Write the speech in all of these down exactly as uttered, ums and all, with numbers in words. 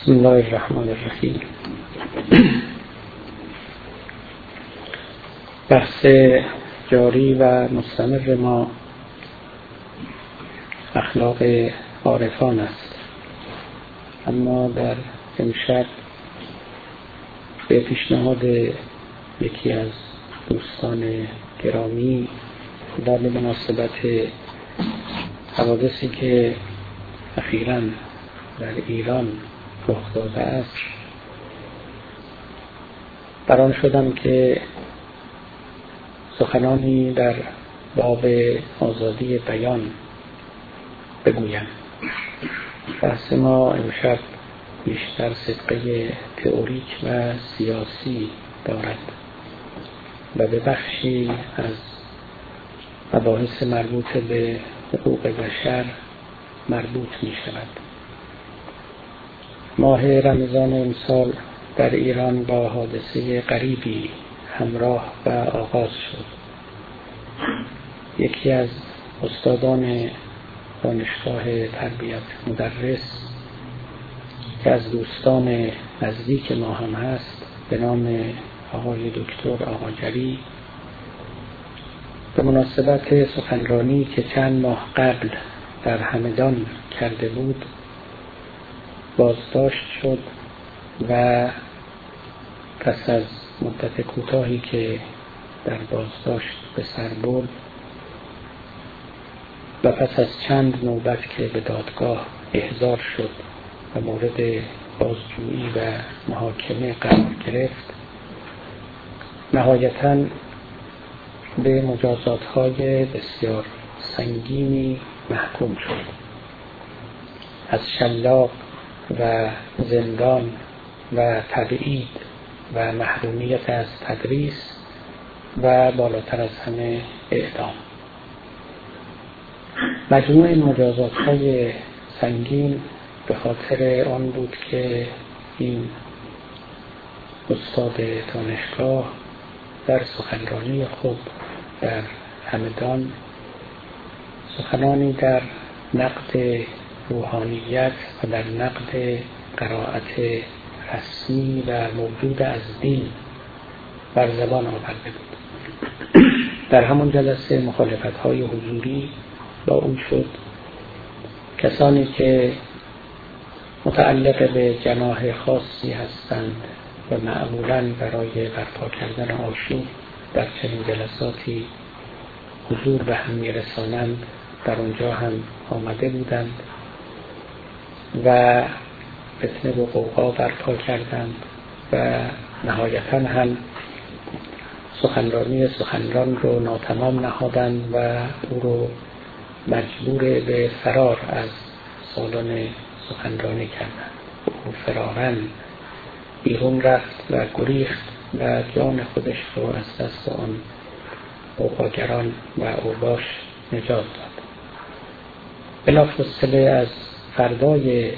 بسم الله الرحمن الرحیم. بحث جاری و مستمر ما اخلاق عارفان است، اما در امشب به پیشنهاد یکی از دوستان گرامی و به مناسبت حوادثی که اخیراً در ایران رخ داده است بران شدم که سخنانی در باب آزادی بیان بگویم. بحث ما امشب بیشتر صدقه تئوریک و سیاسی دارد و به بخشی از مباحث مربوط به حقوق بشر مربوط می شود. ماه رمضان امسال در ایران با حادثه غریبی همراه و آغاز شد. یکی از استادان دانشگاه تربیت مدرس که از دوستان نزدیک ما هم هست به نام آقای دکتر آقاجری، به مناسبت سخنرانی که چند ماه قبل در همدان کرده بود بازداشت شد و پس از مدت کوتاهی که در بازداشت به سر برد و پس از چند نوبت که به دادگاه احضار شد و مورد بازجویی و محاکمه قرار گرفت، نهایتاً به مجازات‌های بسیار سنگینی محکوم شد، از شلاق و زندان و تبعید و محرومیت از تدریس و بالاتر از همه اعدام. مجموع این مجازات‌های سنگین به خاطر آن بود که این استاد دانشگاه در سخنرانی خود در همدان سخنانی در نقد روحانیت و در نقد قرائت رسمی و موجود از دین بر زبان آورده بود. در همون جلسه مخالفت‌های حضوری با او شد. کسانی که متعلق به جناح خاصی هستند و معمولاً برای برپا کردن آشوب در چنین جلساتی حضور به هم می‌رسانند در اونجا هم آمده بودند و فتنه و غوغا برپا کردند و نهایتاً هم سخنرانی سخنران رو ناتمام نهادند و او رو مجبور به فرار از سالن سخنرانی کردند. او فرارن بیرون رفت و گریخت و جان خودش رو از دست آن غوغاگران و اوباش نجات داد. بلافاصله از فردای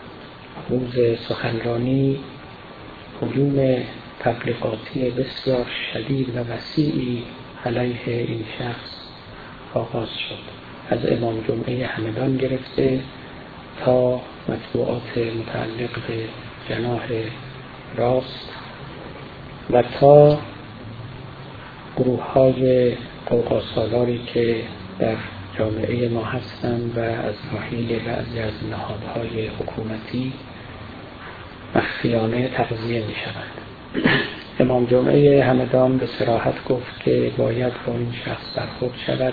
روز سخنرانی هجوم تبلیغاتی بسیار شدید و وسیعی علیه این شخص آغاز شد، از امام جمعه همدان گرفته تا مطبوعات متعلق به جناح راست و تا گروه های غوغاسالاری که در جامعه ما هستند و از ناحیه بعضی از نهادهای حکومتی مخفیانه تغذیه می شوند. امام جمعه همدان به صراحت گفت که باید با این شخص برخورد شود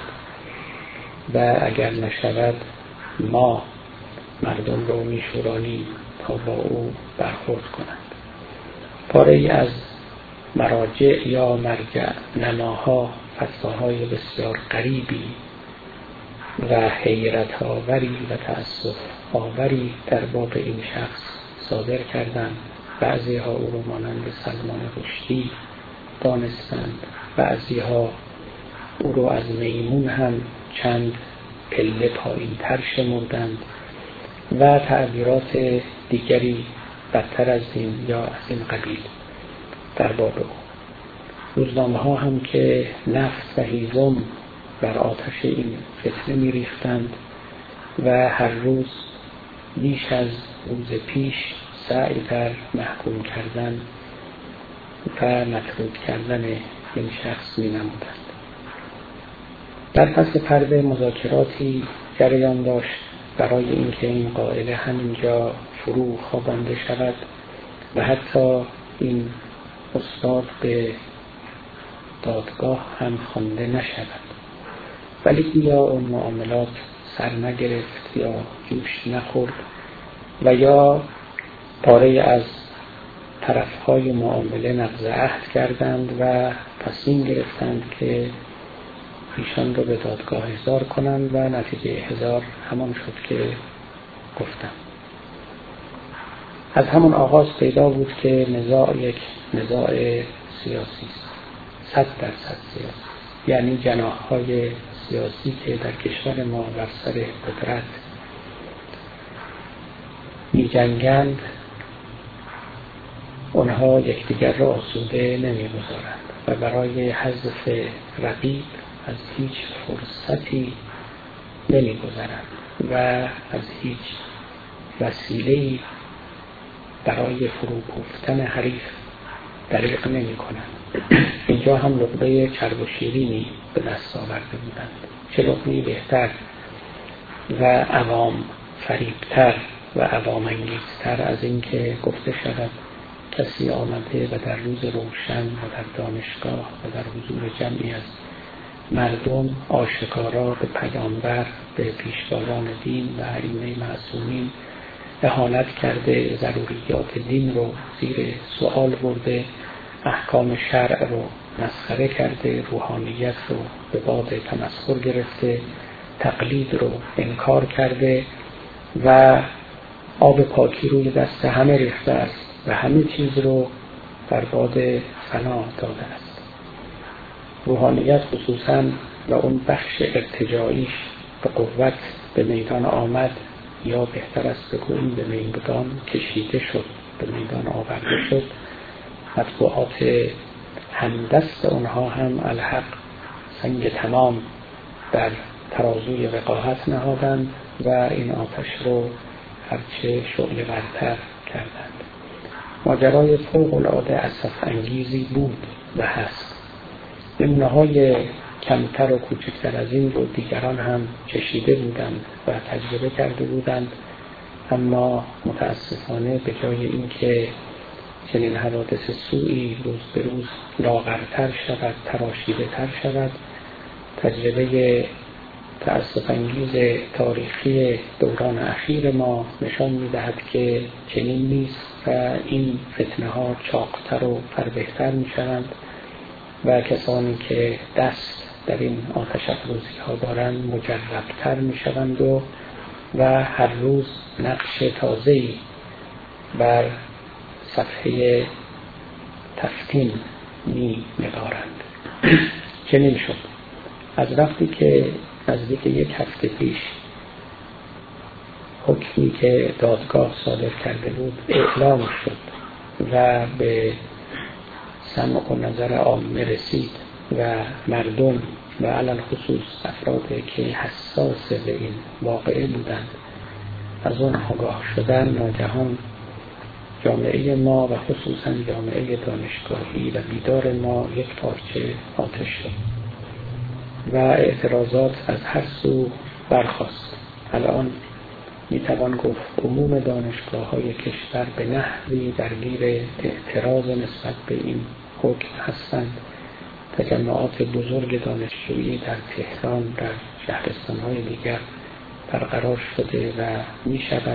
و اگر نشود ما مردم رو می شورانیم تا با او برخورد کنند. پاره ای از مراجع یا مرجع نماها فتواهای بسیار غریبی و حیرت آوری و تأسف آوری در باب این شخص صادر کردند. بعضی ها او رو مانند سلمان رشدی دانستند، بعضی ها او رو از میمون هم چند پله پایین تر شمردند و تعبیرات دیگری بدتر از این یا از این قبیل در باب او. روزنامه ها هم که نفت و هیزم بر آتش این فتنه می ریختند و هر روز بیش از روز پیش سعی در محکوم کردن و مطرود کردن این شخص می نمودند. در پس پرده مذاکراتی جریان داشت برای اینکه این قائله همینجا فرو خوابانده شود و حتی این استاد به دادگاه هم خوانده نشود، ولی یا اون معاملات سر نگرفت یا جوش نخورد و یا پاره از طرفهای معامله نقض عهد کردند و تصمیم گرفتند که ایشان رو به دادگاه احضار کنند و نتیجه احضار همان شد که گفتم. از همون آغاز پیدا بود که نزاع یک نزاع سیاسی است، صد درصد سیاسی، یعنی جناح‌های سیاسی که در کشور ما بر سر قدرت می جنگند، اونها یکدیگر را آسوده نمی گذارند و برای حذف رقیب از هیچ فرصتی نمی گذارند و از هیچ وسیله‌ای برای فرو کوفتن حریف دریغ نمی کنند. اینجا هم لقمه چرب و شیرینی به دست آورده بودند، چه لقمه‌ای بهتر و عوام فریبتر و عوام انگیزتر از این که گفته شود کسی آمده و در روز روشن و در دانشگاه و در حضور جمعی از مردم آشکارا به پیامبر، به پیشوایان دین و ائمه معصومین اهانت کرده، ضروریات دین رو زیر سوال برده، احکام شرع رو مسخره کرده، روحانیت رو به باد تمسخر گرفته، تقلید رو انکار کرده و آب پاکی روی دست همه ریخته است و همه چیز رو در باد فنا داده است. روحانیت خصوصاً و اون بخش ارتجاعیش به قوت به میدان آمد، یا بهتر است بگوییم به میدان کشیده شد، به میدان آورده شد. مطبوعات همدست اونها هم الحق سنگ تمام در ترازوی وقاحت نهادند و این آتش رو هرچه شعله ورتر کردند. ماجرای فوق العاده اسف انگیزی بود و هست. نمونه‌های کمتر و کوچکتر از این رو دیگران هم چشیده بودند و تجربه کرده بودند، اما متاسفانه به جای اینکه چنین حوادث سوئی روز به روز لاغرتر شود، تراشیده تر شود، تجربه تأسف انگیز تاریخی دوران اخیر ما نشان می‌دهد که چنین نیست و این فتنه ها چاقتر و فربهتر می‌شوند و کسانی که دست در این آتش افروزی ها دارند مجربتر می‌شوند و و هر روز نقش تازه‌ای بر صفحه تفتین می نگارند. چنین شد. از وقتی که نزدیک یک هفته پیش حکمی که دادگاه صادر کرده بود اعلام شد و به سمع و نظر عامه رسید و مردم و علل خصوص افرادی که حساس به این واقعه بودند از اون آگاه شدن، ناگهان جامعه ما و خصوصا جامعه دانشگاهی و بیدار ما یک پارچه آتش شد و اعتراضات از هر سو برخاست. الان میتوان گفت عموم دانشگاه‌های کشور به نحوی درگیر اعتراض نسبت به این حکم هستند. تجمعات بزرگ دانشجویی در تهران، در شهرستان‌های دیگر برقرار شده و میشود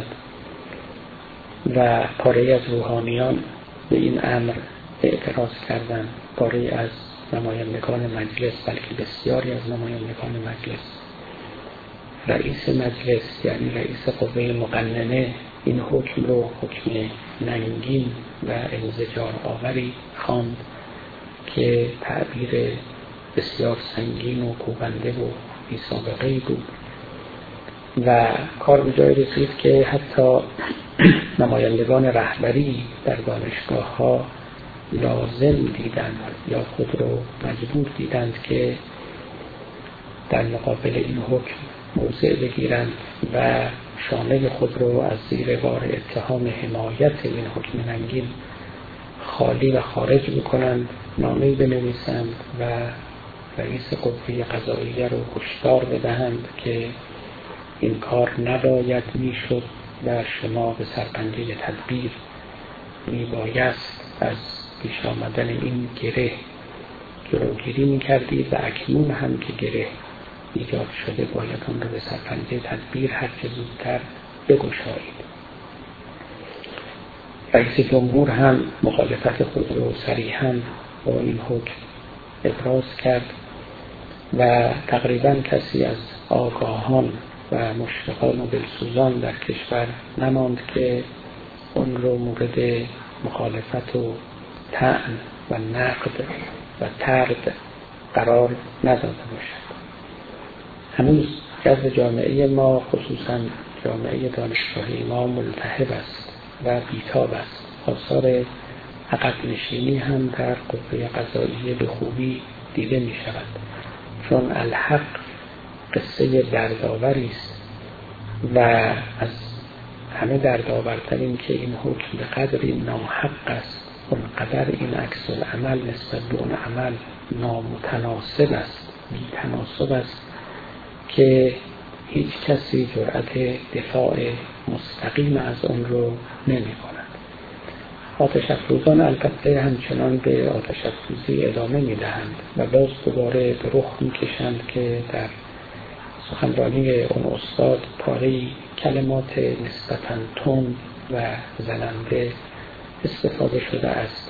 و پاره از روحانیان به این امر اعتراض کردند. پاره از نمایندگان مجلس، بلکه بسیاری از نمایندگان مجلس، رئیس مجلس یعنی رئیس قوه مقننه این حکم رو حکم ننگین و انزجار آوری خواند که تعبیر بسیار سنگین و کوبنده و بی سابقه‌ای بود و کار به جای رسید که حتی نمایندگان رهبری در دانشگاه‌ها لازم دیدند یا خود رو مجبور دیدند که در مقابل این حکم موضع بگیرند و شانه خود رو از زیر بار اتهام حمایت این حکم رنگین خالی و خارج بکنند، نامه‌ای بنویسند و رئیس قوه قضاییه رو هشدار بدهند که این کار نباید میشد و شما به سرپنجه تدبیر میبایست از پیش آمدن این گره جلوگیری میکردید و اکنون هم که گره ایجاد شده باید اون رو به سرپنجه تدبیر هر چه زودتر بگشایید. رئیس جمهور هم مخالفت خود رو صریحاً با این حکم ابراز کرد و تقریباً کسی از آگاهان و مشفقان و دلسوزان در کشور نماند که اون رو مورد مخالفت و طعن و نقد و طرد قرار نداده باشد. هنوز جذب جامعه ما، خصوصاً جامعه دانشگاهی ما، ملتهب است و بیتاب است. آثار عقب نشینی هم در قوه قضاییه به خوبی دیده می شود، چون الحق قصه دردآوری است و از همه دردآورتر این که این حکم به قدری ناحق است، اونقدر این عکس العمل نسبت به اون عمل نامتناسب است، بی تناسب است که هیچ کسی جرأت دفاع مستقیم از اون رو نمی کند. آتش افروزان البته همچنان به آتش افروزی ادامه می دهند و باز دوباره به رخ می کشند که در سخنرانی اون استاد پاره‌ای کلمات نسبتاً تند و زننده استفاده شده است،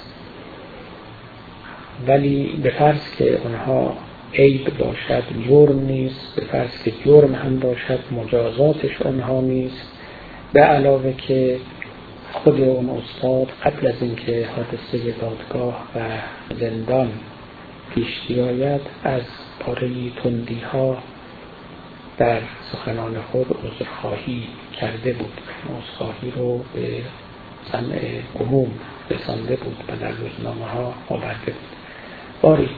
ولی به فرض که اونها عیب باشد جرم نیست، به فرض که جرم هم باشد مجازاتش اونها نیست، به علاوه که خود اون استاد قبل از اینکه حادثه دادگاه و زندان پیش بیاید از پاره‌ای تندی ها در سخنان خود عذرخواهی کرده بود، عذرخواهی رو به سمع عموم رسانده بود و در روزنامه ها آورده بود. باری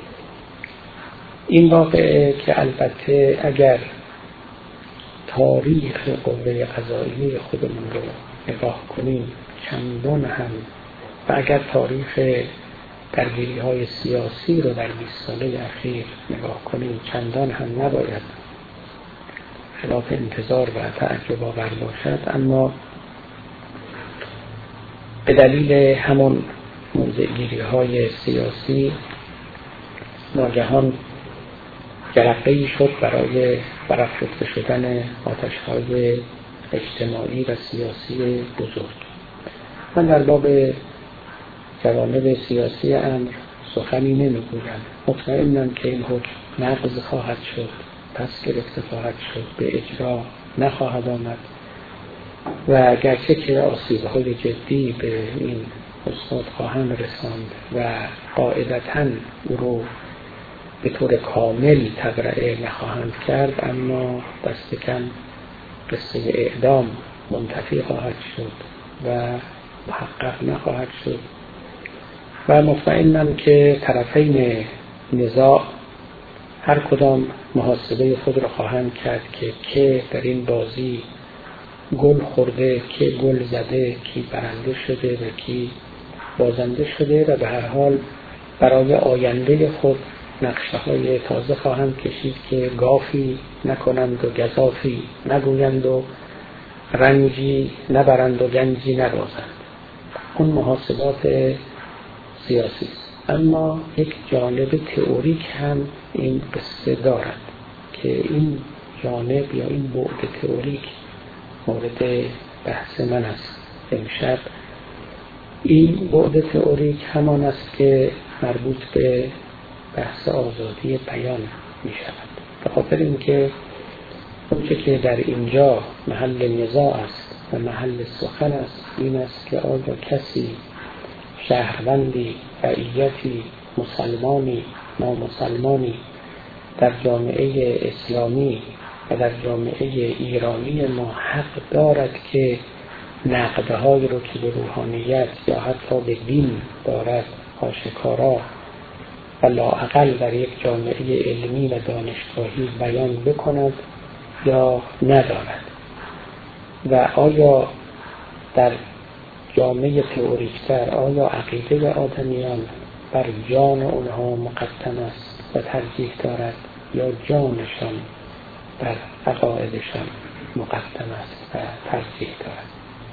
این واقعه که البته اگر تاریخ قوه قضاییه خودمون رو نگاه کنیم چندان هم، و اگر تاریخ درگیری های سیاسی رو در بیست ساله اخیر نگاه کنیم چندان هم نباید خلاف انتظار و تعجب آور باشد، اما به دلیل همون موضع‌گیری های سیاسی ناگهان جرقه‌ای شد برای برافروخته شدن آتش‌های اجتماعی و سیاسی بزرگ. من در باب جوانب سیاسی امر سخنی نمیگویم. مطمئنم که این حکم نقض خواهد شد، پس گرفته خواهد شد، به اجرا نخواهد آمد و گرچه که آسیب‌های جدی به این استاد خواهند رساند و قاعدتاً او رو به طور کامل تبرئه نخواهند کرد، اما دست کم قصه اعدام منتفی خواهد شد و محقق نخواهد شد و مطمئنم که طرفین نزاع هر کدام محاسبه خود را خواهند کرد که که در این بازی گل خورده، که گل زده، کی برنده شده و کی بازنده شده و به هر حال برای آینده خود نقشه های تازه خواهند کشید که گافی نکنند و گزافی نگویند و رنجی نبرند و گنجی نبازند. اون محاسبات سیاسی است. اما یک جانب تئوریک هم این قصه دارد که این جانب یا این بعد تئوریک مورد بحث من است امشب. این بعد تئوریک همان است که مربوط به بحث آزادی بیان می شود. به خاطر اینکه اونچه که در اینجا محل نزاع است و محل سخن است این است که آیا کسی، شهروندی، رعیتی، مسلمانی، نامسلمانی در جامعه اسلامی و در جامعه ایرانی ما حق دارد که نقدهایی رو که به روحانیت یا حتی به دین دارد آشکارا و لااقل در یک جامعه علمی و دانشگاهی بیان بکند یا ندارد و آیا در جامعه تئوریکتر آیا عقیده آدمیان بر جان اونها مقدم است و ترجیح دارد یا جانشان بر عقایدشان مقدم است و ترجیح دارد.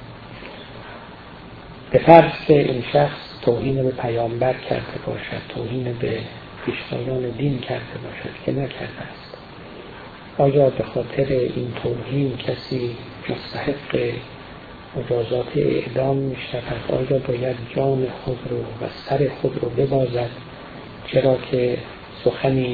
به فرض که این شخص توهین به پیامبر کرده باشد، توهین به پیشوایان دین کرده باشد که نکرده است، آیا به خاطر این توهین کسی مستحق مجازات اعدام می شود؟ آیا باید جان خود رو و سر خود رو ببازد چرا که سخنی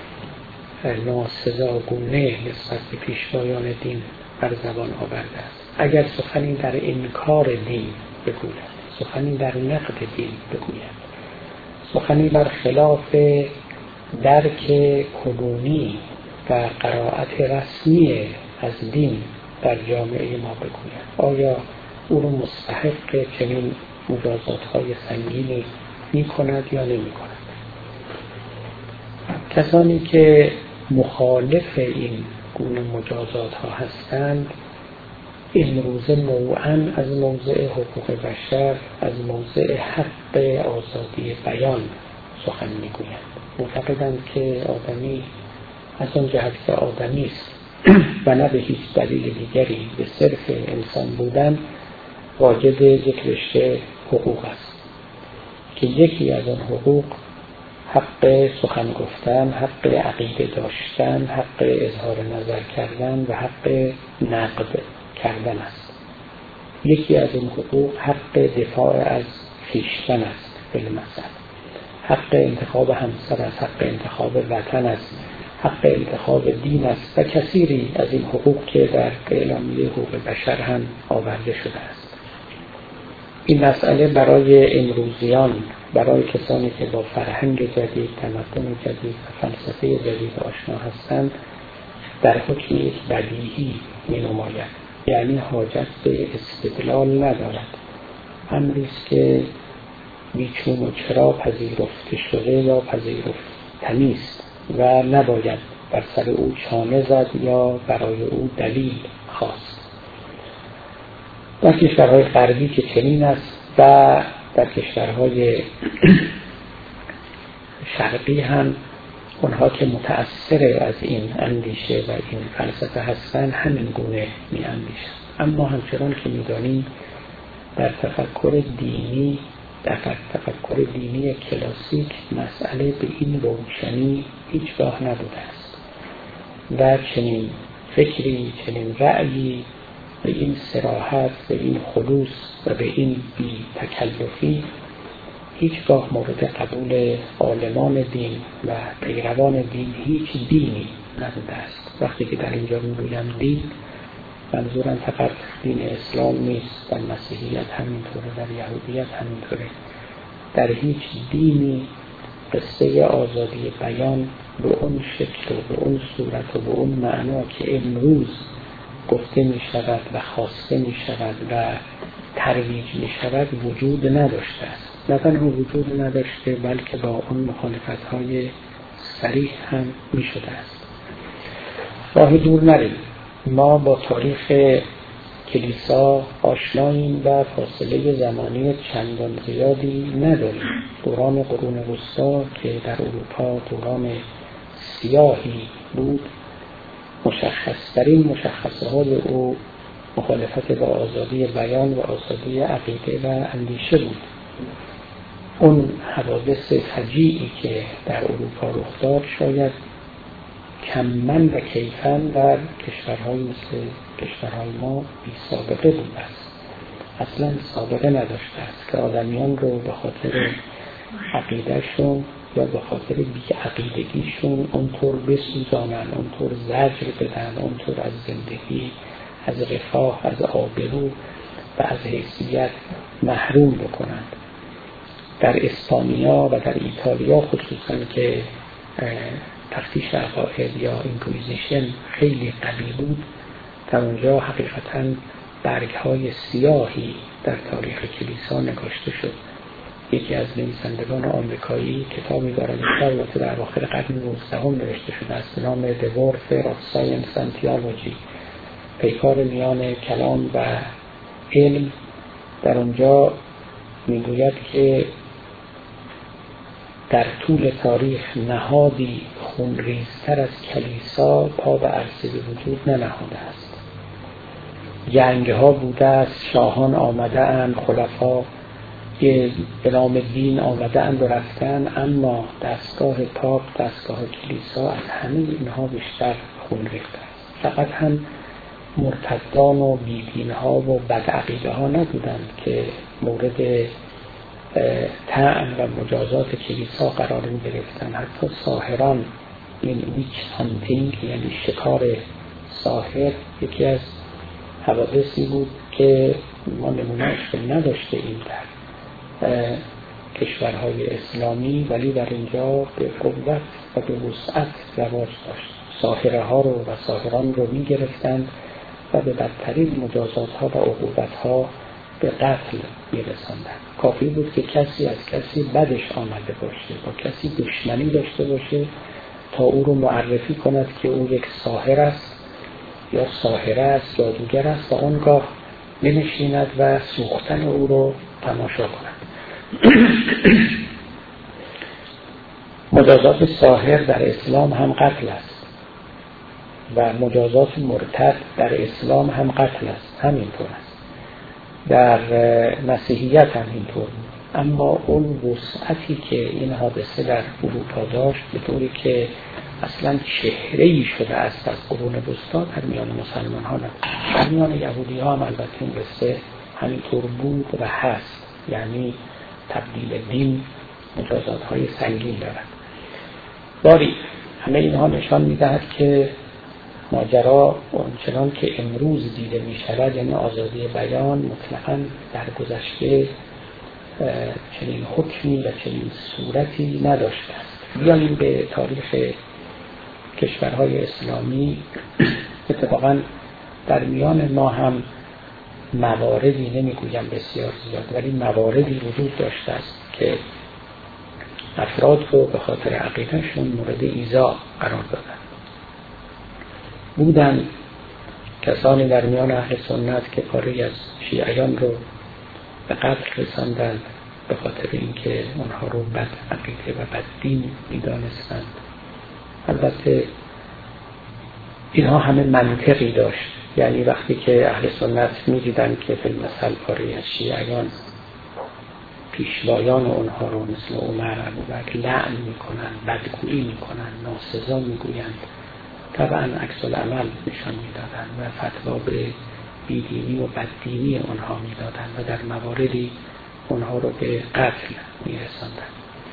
ناسزاگونه نسبت به پیشوایان دین بر زبان آورده است؟ اگر سخنی در انکار دین بگوید، سخنی در نقد دین بگوید، سخنی بر خلاف درک کنونی و قرائت رسمی از دین در جامعه ما بگوید، آیا او رو مستحق چنین مجازات‌های سنگینی می کند یا نمی کند؟ کسانی که مخالف این گونه مجازات ها هستند امروزه نوعاً از موضع حقوق بشر، از موضع حق آزادی بیان سخن میگویند. معتقدند که آدمی از آن جهت که آدمی است و نه به هیچ دلیل دیگری به صرف انسان بودن واجد یک رشته حقوق است که یکی از آن حقوق حق سخن گفتن، حق عقیده داشتن، حق اظهار نظر کردن و حق نقد کردن است. یکی از این حقوق حق دفاع از خویشتن است، بالمثل حق انتخاب همسر است، حق انتخاب وطن است، حق انتخاب دین است و کثیری از این حقوق که در اعلامیه حقوق بشر هم آورده شده است. این مسئله برای امروزیان، برای کسانی که با فرهنگ جدید، تمدن جدید و فلسفه جدید آشنا هستند در حکم یک بدیهی می نماید، یعنی حاجت به استدلال ندارد. امری است که بیچون و چرا پذیرفته شده یا پذیرفتنی است و نباید بر سر او چانه زد یا برای او دلیل خواست. در کشورهای غربی که چنین است و در کشورهای شرقی هم اونها که متأثر از این اندیشه و این فلسفه هستند همین گونه می اندیشند. اما همچنان که می دانیم در تفکر دینی در تفکر دینی کلاسیک مسئله به این روشنی هیچگاه نبوده است و چنین فکری، چنین رأیی به این صراحت، به این خلوص و به این بی تکلفی هیچگاه مورد قبول عالمان دین و پیروان دین هیچ دینی نبوده است. وقتی که در اینجا میگویم دین، منظورم فقط دین اسلام نیست، در مسیحیت همینطوره، در یهودیت همینطوره. در هیچ دینی قصه آزادی بیان به اون شکل و به اون صورت و به اون معنا که امروز گفته می شود و خواسته می شود و ترویج می شود وجود نداشته است. نه تنها وجود نداشته بلکه با اون مخالفت های صریح هم می شده است. راه دور نریم، ما با تاریخ کلیسا آشناییم و فاصله زمانی چندان زیادی نداریم. دوران قرون وسطی که در اروپا دوران سیاهی بود، مشخصترین مشخصه های او مخالفت با آزادی بیان و آزادی عقیده و اندیشه بود. اون حوادث فجیعی که در اروپا رخ داد شاید کمن و کیفن در کشورهای مثل کشورهای ما بی سابقه بود است. اصلا سابقه نداشته است که آدمیان رو به خاطر عقیدهشون یا به خاطر بی عقیدگیشون اونطور بسوزانن، اونطور زجر بدن، اونطور از زندگی، از رفاه، از آبرو و از حیثیت محروم بکنند. در اسپانیا و در ایتالیا خصوصا که تفتیش عقاید یا اینکویزیشن خیلی قوی بود، در اونجا حقیقتاً برگ‌های سیاهی در تاریخ کلیسا نگاشته شد یکی از نویسندگان آمریکایی کتابی دارد که البته در اواخر قرن نوزدهم نوشته شده است به نام The Warfare of Science and Theology، پیکار میان کلام و علم. در اونجا میگوید که در طول تاریخ نهادی خونریزتر از کلیسا پا به عرصه وجود ننهاده است. جنگ ها بوده است، شاهان آمده اند، خلفا به نام دین آمده اند و رفتن، اما دستگاه پاپ، دستگاه کلیسا از همه اینها بیشتر خونریخته است. فقط هم مرتدان و بیدین ها و بدعقیده ها نبودند که مورد طعن و مجازات کلیسا قرار می گرفتن. حتی ساحران، این ویچ هانتینگ یعنی شکار ساحر، یکی از حوادثی بود که ما نمونهش نداشته این در کشورهای اسلامی، ولی در اینجا به قوت و به وسعت رواج داشت. ساحره ها رو و ساحران رو می گرفتند و به بدترین مجازات ها و عقوبت ها به قتل می رساندند. کافی بود که کسی از کسی بدش آمده باشه، با کسی دشمنی داشته باشه تا او رو معرفی کند که او یک ساحر است یا ساحره است، جادوگر است، و آنگاه نشیند و سوختن او رو تماشا کند. مجازات ساحر در اسلام هم قتل است و مجازات مرتد در اسلام هم قتل است، همینطور است. در مسیحیت هم اینطور، اما اون وسعتی که این حادثه در اروپا داشت به طوری که اصلا چهره‌ای شده است از قرون وسطا در میان مسلمان ها نبود. در میان یهودی ها هم البته این قصه همینطور بود و هست، یعنی تبدیل دین مجازات های سنگین دارد. باری همه اینها نشان می‌دهد که ماجرا اونچنان که امروز دیده می شود، یعنی آزادی بیان، مطلقاً در گذشته چنین حکمی و چنین صورتی نداشته است. بیاییم به تاریخ کشورهای اسلامی. اتفاقاً در میان ما هم مواردی، نمیگویم بسیار زیاد، ولی مواردی وجود داشته است که افراد رو به خاطر عقیدهشون مورد ایذا قرار دادن. بودن کسانی در میان اهل سنت که پاره از شیعیان رو به قتل رساندند به خاطر اینکه اونها رو بد عقیده و بد دین می‌دانستند. البته اینها همه منطقی داشت، یعنی وقتی که اهل سنت می‌دیدند که فی المثل پاره از شیعیان پیشوایان اونها رو مثل عمر ابوبکر لعن می‌کنند، بدگویی می‌کنند، ناسزا می‌گویند، طبعا عکس العمل نشان میدادند و فتوا به بیدینی و بددینی آنها میدادند و در مواردی آنها رو به قتل میرساندند.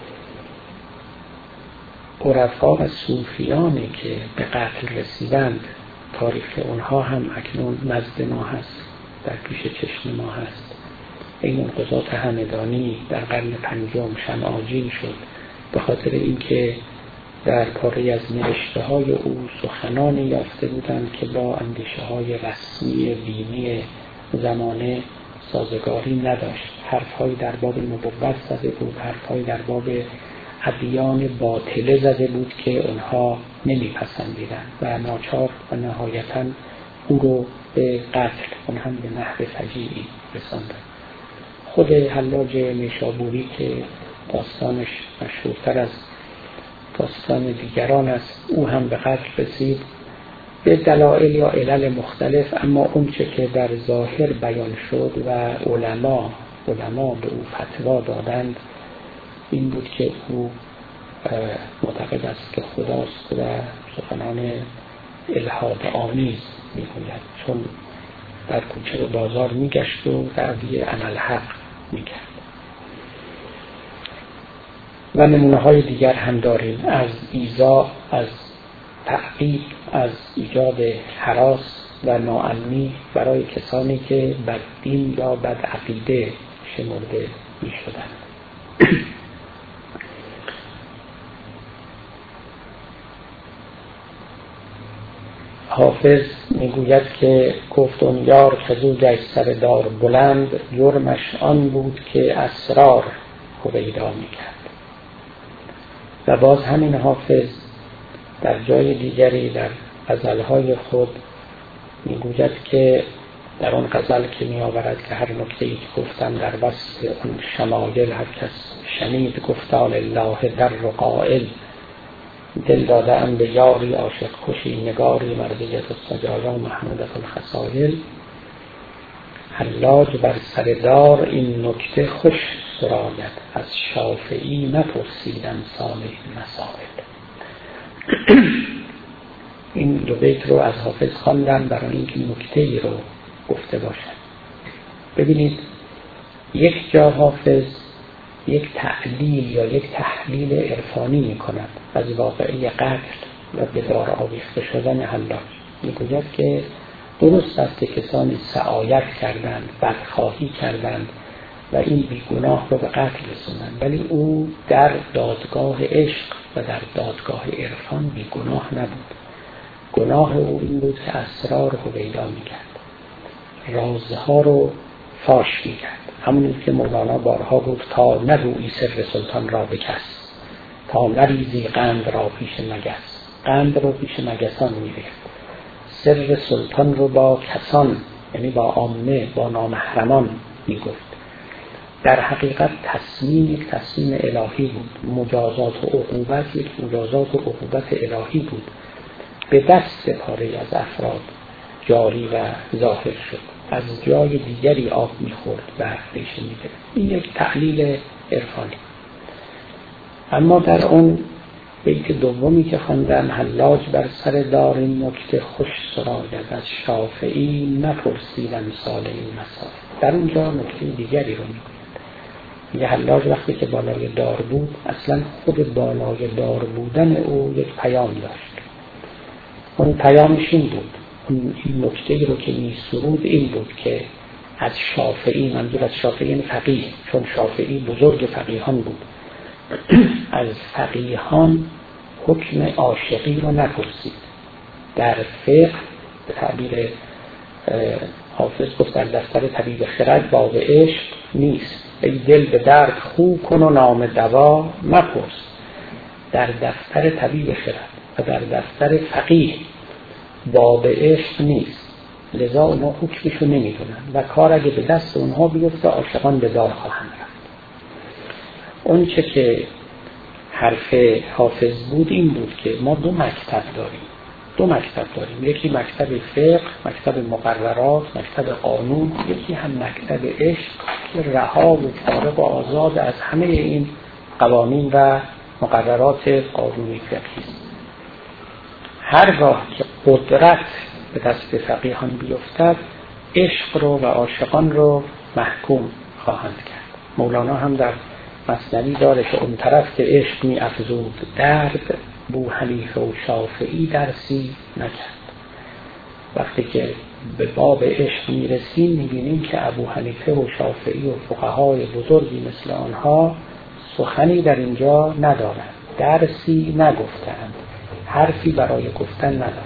عرفا و صوفیانی که به قتل رسیدند، تاریخ آنها هم اکنون نزد ما هست، در پیش چشم ما هست. این قضات همدانی در قرن پنجم شمعاجین شد به خاطر اینکه در پاره از نوشته های او سخنانی یافته بودند که با اندیشه های رسمی دینی زمانه سازگاری نداشت. حرفهایی در باب نبوت زده بود، حرفهایی در باب ادیان باطله زده بود که اونها نمیپسندیدند و ناچار و نهایتاً او رو به قتل، اون هم به نحو فجیعی رساندند. خود حلاج نیشابوری که داستانش مشهورتر از داستان دیگران است، او هم به قتل رسید به دلایل یا علل مختلف، اما اون چه که در ظاهر بیان شد و علما علما به او فتوا دادند این بود که او معتقد است که خداست و سخنان الحاد آمیز میگوید، چون در کوچه و بازار میگشت و دعوی عمل حق میکرد. و نمونه های دیگر هم داریم از ایذا، از تعقیب، از ایجاد هراس و ناامنی برای کسانی که بد دین یا بد عقیده شمرده می شدند. حافظ میگوید که گفت اون یار خزو گشت سر دار بلند، جرمش آن بود که اسرار هویدا میکرد. و باز همین حافظ در جای دیگری در غزلهای خود میگوید که در اون غزل که میآورد که هر نکته ای که گفتم در وصف اون شمایل هر کس شنید گفتا لله در و قائل، دل داده ام به یاری عاشق خوشی نگاری مرضیت السجایا محمودت الخصایل. حلاج بر سر دار این نکته خوش سراید، از شافعی نپرسیدم سال این مسائل. این دو بیت رو از حافظ خواندم برای اینکه نکته ای رو گفته باشد. ببینید یک جا حافظ یک تعلیل یا یک تحلیل عرفانی می کند از واقعی قتل و به دار آویخته شدن حلاج. میگوید که درست است که کسانی سعایت کردند، بدخواهی کردند و این بیگناه رو به قتل رسوندند، ولی او در دادگاه عشق و در دادگاه عرفان بیگناه نبود. گناه او این بود که اسرار هویدا میکرد، رازها رو فاش میکرد. همونی که مولانا بارها گفت تا نگویی سر سلطان را به کس، تا نریزی قند را پیش مگس. قند رو پیش مگسان میریخت، سر سلطان رو با کسان یعنی با عامه با نامحرمان میگفت. در حقیقت تصمیم یک تصمیم الهی بود، مجازات و عقوبت یک مجازات و عقوبت الهی بود، به دست پاره از افراد جاری و ظاهر شد، از جای دیگری آب میخورد و ریشه میده. این یک تحلیل عرفانی. اما در اون بیت دومی که خواندم، حلاج بر سر دار این نکته خوش سراید، از شافعی نپرسیدم سال این مسائل. در اونجا نکته دیگری رو میگوید. یه حلاج وقتی که بالای دار بود، اصلا خود بالای دار بودن او یک پیام داشت. اون پیامش این بود، این نکته رو که می سرود این بود که از شافعی، منظور از شافعی یعنی فقیه، چون شافعی بزرگ فقیهان بود، از فقیهان حکم عاشقی رو نپرسید. در فقه به تعبیر حافظ گفت در دفتر طبیب خرد باب عشق نیست، ای دل به درد خو کن و نام دوا مپرس. در دفتر طبیب خرد و در دفتر فقیه باب عشق نیست، لذا اونها حکمشو نمیدونن و کار اگه به دست اونها بیفته عاشقان به دار خواهند رفت. اون چه که حرف حافظ بود این بود که ما دو مکتب داریم دو مکتب داریم یکی مکتب فقه، مکتب مقررات، مکتب قانون، یکی هم مکتب عشق که رها و فارغ و آزاد از همه این قوانین و مقررات قانونی فقهی است. هرگاه که قدرت به دست فقیهان بیفتد، عشق رو و عاشقان رو محکوم خواهند کرد. مولانا هم در مثنوی داره که اون طرف که عشق می افزود درد، بوحنیفه و شافعی درسی نکرد. وقتی که به باب عشق می رسیم می بینیم که ابوحنیفه و شافعی و فقهای بزرگی مثل آنها سخنی در اینجا ندارند، درسی نگفتند، حرفی برای گفتن ندارند.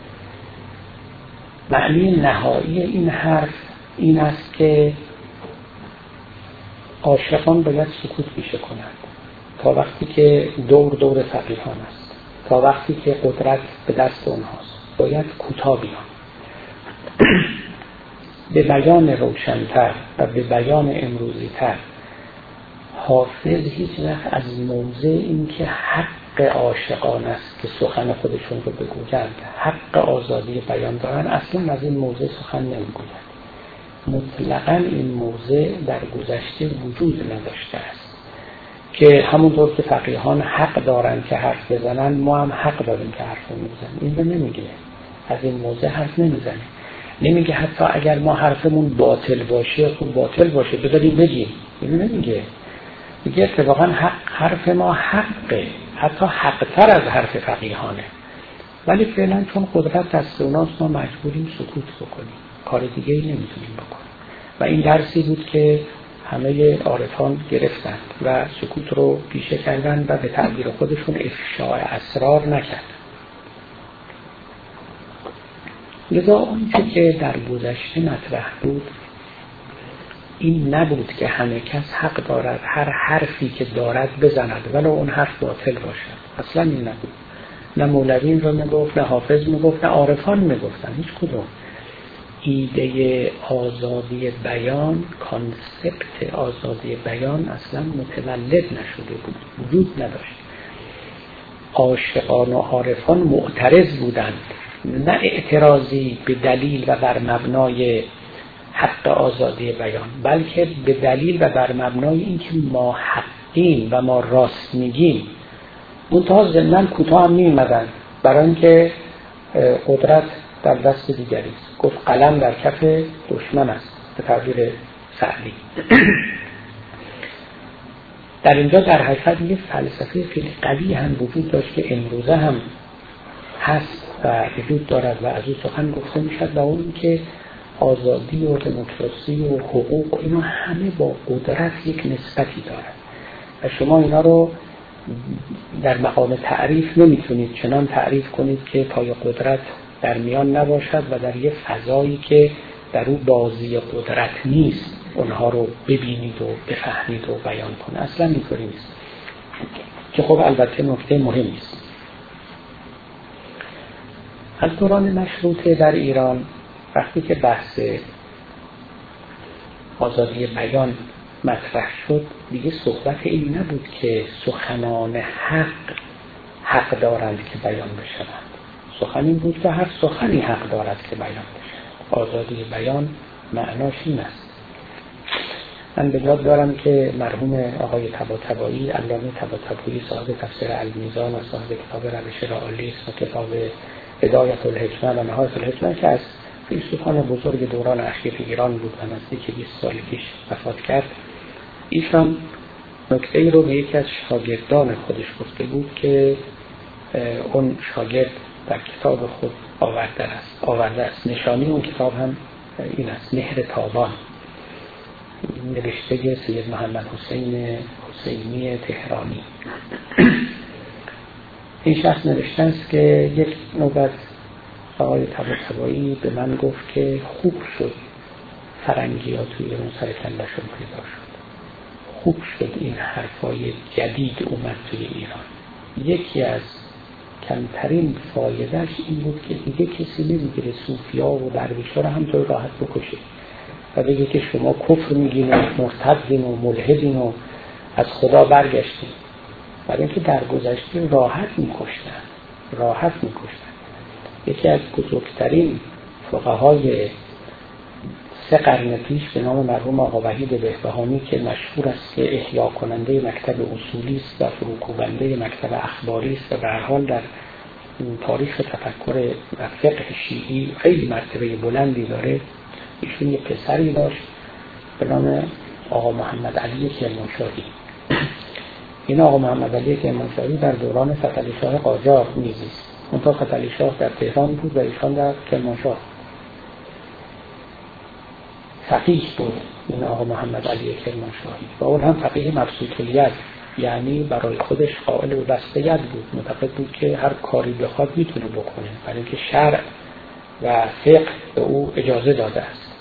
معنی نهایی این حرف این است که عاشقان باید سکوت پیشه کنند تا وقتی که دور دور فقیهان است، تا وقتی که قدرت به دست اونهاست باید کوتاه بیان. به بیان روشن‌تر و به بیان امروزی‌تر حافظ هیچ وقت از موضع این که حق عاشقان است که سخن خودشون رو بگویند، حق آزادی بیان دارن، اصلا از این موضع سخن نمیگوید. مطلقاً این موضع در گذشته وجود نداشته است که همونطور که فقیهان حق دارن که حرف بزنن، ما هم حق داریم که حرف بزنیم. این رو نمیگه، از این موضع حرف نمیزنه. نمیگه حتی اگر ما حرفمون باطل باشه، خب باطل باشه بذاریم بگیم. این نمیگه. میگه اتفاقاً حق حرف ما حقه، حتی حقتر از حرف فقیهانه، ولی فعلا چون قدرت دست اوناست ما مجبوریم سکوت بکنیم، کار دیگه ای نمیتونیم بکنیم. و این درسی بود که همه عارفان گرفتند و سکوت رو پیشه کردند و به تعبیر خودشون افشاء اسرار نکردند. لذا اون چه که در گذشته مطرح بود این نبود که همه کس حق دارد هر حرفی که دارد بزند ولو اون حرف باطل باشد. اصلا این نبود. نه مولوی این رو میگفت، نه حافظ میگفت، نه عارفان میگفتن، هیچ کدوم. ایده آزادی بیان، کانسپت آزادی بیان اصلا متولد نشده بود، وجود نداشت. عاشقان و عارفان معترض بودند، نه اعتراضی به دلیل و بر مبنای حق آزادی بیان، بلکه به دلیل و بر مبنای اینکه ما حقیم و ما راست میگیم. منتها ضمناً کوتاه هم می‌آمدند برای اینکه قدرت در دست دیگری است. گفت قلم در کف دشمن است به تعبیر سعدی. در اینجا در حقیقت یه فلسفه خیلی قوی هم وجود داشت که امروزه هم هست و وجود دارد و از او سخن گفته میشد، و اون که آزادی و دموکراسی و حقوق و اینا همه با قدرت یک نسبتی دارد و شما اینا رو در مقام تعریف نمیتونید چنان تعریف کنید که پای قدرت در میان نباشد و در یه فضایی که در اون بازی قدرت نیست اونها رو ببینید و بفهمید و بیان کنید. اصلا اینطوری نیست که خب البته نکته مهمی است. از دوران مشروطه در ایران وقتی که بحث آزادی بیان مطرح شد دیگه صحبت این نبود که سخنان حق حق دارند که بیان بشوند. سخن این بود که هر سخنی حق دارد که بیان بشود. آزادی بیان معناش این است. من به یاد دارم که مرحوم آقای طباطبایی، علامه طباطبایی، صاحب تفسیر المیزان و صاحب کتاب روش رئالیسم و کتاب بدایت الحکمه و نهایت الحکمه که از فیلسوفان بزرگ دوران اخیر ایران بود و نزدیک بیست سال پیش وفات کرد، ایشان نکته ای رو به یکی از شاگردان خودش گفته بود که اون شاگرد در کتاب خود آورده است آورده است نشانی اون کتاب هم این است، مهر تابان، نوشته سید محمد حسین حسینی تهرانی. این شخص نوشته است که یک نوبت آقای طباطبایی به من گفت که خوب شد فرنگی ها توی اون سر کلشون پیدا شد، خوب شد این حرفای جدید اومد توی ایران. یکی از کمترین فایدهش این بود که دیگه کسی نمیگیره صوفیا و درویشا رو همطور راحت بکشه و بگه که شما کفر میگین و مرتدین و ملحدین و از خدا برگشتین، برای اینکه در گذشته راحت میکشتن راحت میکشتن. یکی از بزرگترین فقهای سه قرن پیش به نام مرحوم آقا وحید بهبهانی که مشهور است که احیا کننده مکتب اصولی است و فروکوبنده مکتب اخباری است و به هر حال در تاریخ تفکر و فقه شیعی خیلی مرتبه بلندی داره، ایشون یک پسری داشت به نام آقا محمد علی کرمانشاهی. این آقا محمد علی کرمانشاهی در دوران فتحعلی شاه قاجار میزیست. منتها فتحعلی شاه در تهران بود و ایشان در کرمانشاه. فقیه بود این آقا محمد علی کرمانشاهی و اون هم فقیه مبسوط الید، یعنی برای خودش قائل به بسط ید بود، معتقد بود که هر کاری بخواد میتونه بکنه برای اینکه شرع و فقه به او اجازه داده است.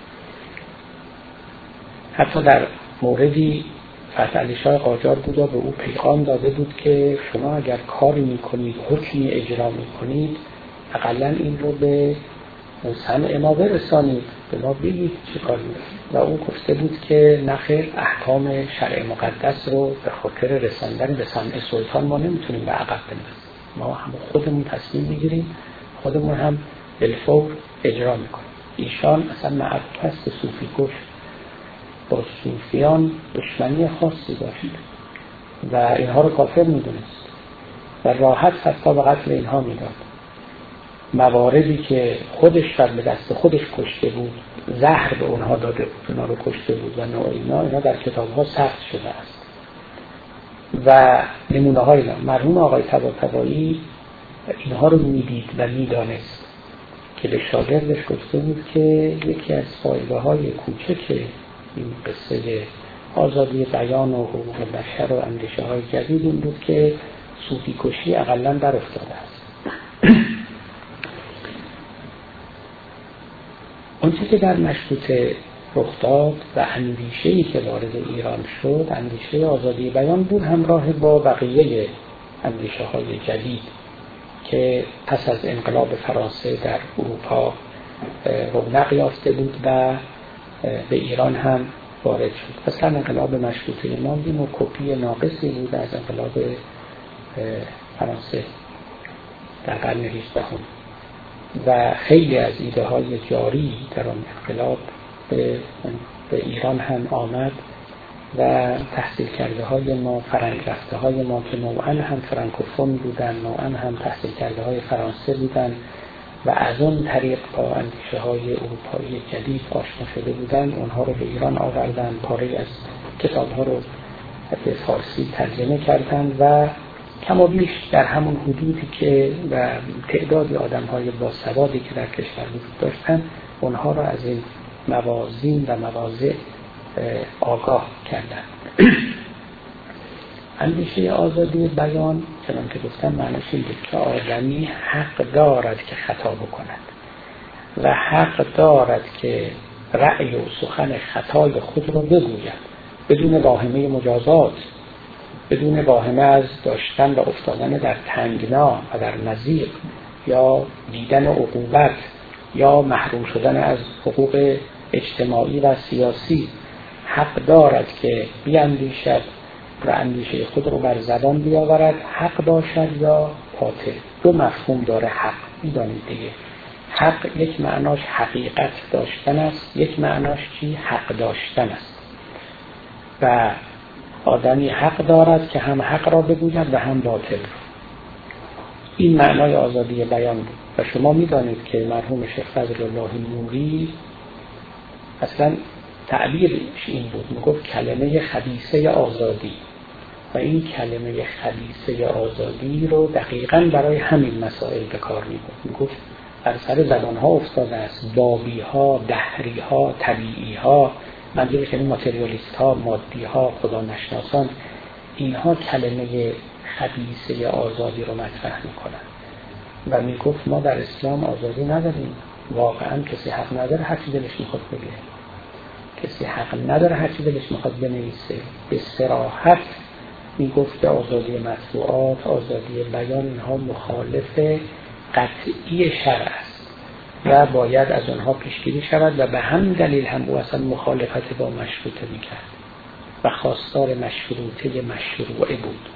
حتی در موردی فتحعلی شاه قاجار بود و به او پیغام داده بود که شما اگر کاری میکنید حکمی اجرا میکنید اقلا این رو به سمع ما برسانید، به ما بگید چه کاری میکنید. و او گفته بود که نخیر، احکام شرع مقدس رو به خاطر رساندن به سمع سلطان ما نمیتونیم به عقب بندازیم، ما هم خودمون تصمیم میگیریم، خودمون هم بالفور اجرا میکنیم. ایشان اصلا معرکس صوفی کش با صوفیان دشمنی خاصی داشت و اینها رو کافر میدونست و راحت حتی به قتل اینها میداد. مواردی که خودش شد به دست خودش کشته بود، زهر به اونها داده بود، اونها رو کشته بود و نوع اینا اینا در کتاب‌ها ثبت شده است و نمونه های اینا. مرحوم آقای طباطبایی اینها رو میدید و میدانست که به شاگردش گفته بود که یکی از فایده های کوچک این قصه آزادی بیان و حقوق بشر و اندیشه های جدید این بود که صوفی کشی اقلا در افتاده است. اون چیزی که در مشروطه رخ داد و اندیشه‌ای که وارد ایران شد، اندیشه آزادی بیان بود، همراه با بقیه اندیشه‌های جدید که پس از انقلاب فرانسه در اروپا رونق یافته بود و به ایران هم وارد شد. مثلا انقلاب مشروطه ما یک کپی ناقصی بود از انقلاب فرانسه در قرن هجدهم و خیلی از ایده های جاری در آن انقلاب به, به ایران هم آمد و تحصیل کرده های ما، فرنگ رفته های ما که نوعا هم فرانکوفون بودن، نوعا هم تحصیل کرده های فرانسه بودن و از اون طریق با اندیشه های اروپایی جدید آشنا شده بودن، اونها رو به ایران آوردن، پاره از کتاب ها رو به فارسی ترجمه کردن و کم و بیش در همون حدودی که و تعدادی آدم های باسوادی که در کشور وجود داشتن، اونها را از این موازین و مواضع آگاه کردن. اندیشه آزادی بیان چنان که گفتم معنیش این بود که آدمی حق دارد که خطا بکند و حق دارد که رأی و سخن خطای خود رو بگوید بدون واهمه مجازات، بدون واهمه از داشتن و افتادن در تنگنا و در مضیق یا دیدن عقوبت یا محروم شدن از حقوق اجتماعی و سیاسی. حق دارد که بیاندیشد و اندیشه خود رو بر زبان بیاورد، حق باشد یا باطل. دو مفهوم داره حق، میدانید دیگه. حق یک معناش حقیقت داشتن است، یک معناش چی؟ حق داشتن است. و آدمی حق دارد که هم حق را بگوید و هم باطل. این معنای آزادی بیان بود. و شما میدانید که مرحوم شیخ فضل الله نوری اصلا تعبیرش این بود، میگفت کلمه خبیثه آزادی، و این کلمه خبیثه آزادی رو دقیقاً برای همین مسائل به کار میبرد. میگفت بر سر زبانها افتاده است، بابی ها، دهری ها، طبیعی ها، منظورش یعنی ماتریالیست ها، مادی ها، خدا نشناسان، اینها کلمه خبیثه آزادی رو مطرح میکنن و میگفت ما در اسلام آزادی نداریم. واقعاً کسی حق نداره هر چی دلش میخواد بگه، کسی حق نداره هر چی دلش میخواد بنویسه. به صراحت میگفت آزادی مطبوعات، آزادی بیان، اینها مخالف قطعی شرع است و باید از اونها پیشگیری شود و به همین دلیل هم او اصلا مخالفت با مشروطه میکرد و خواستار مشروطه مشروعه بود.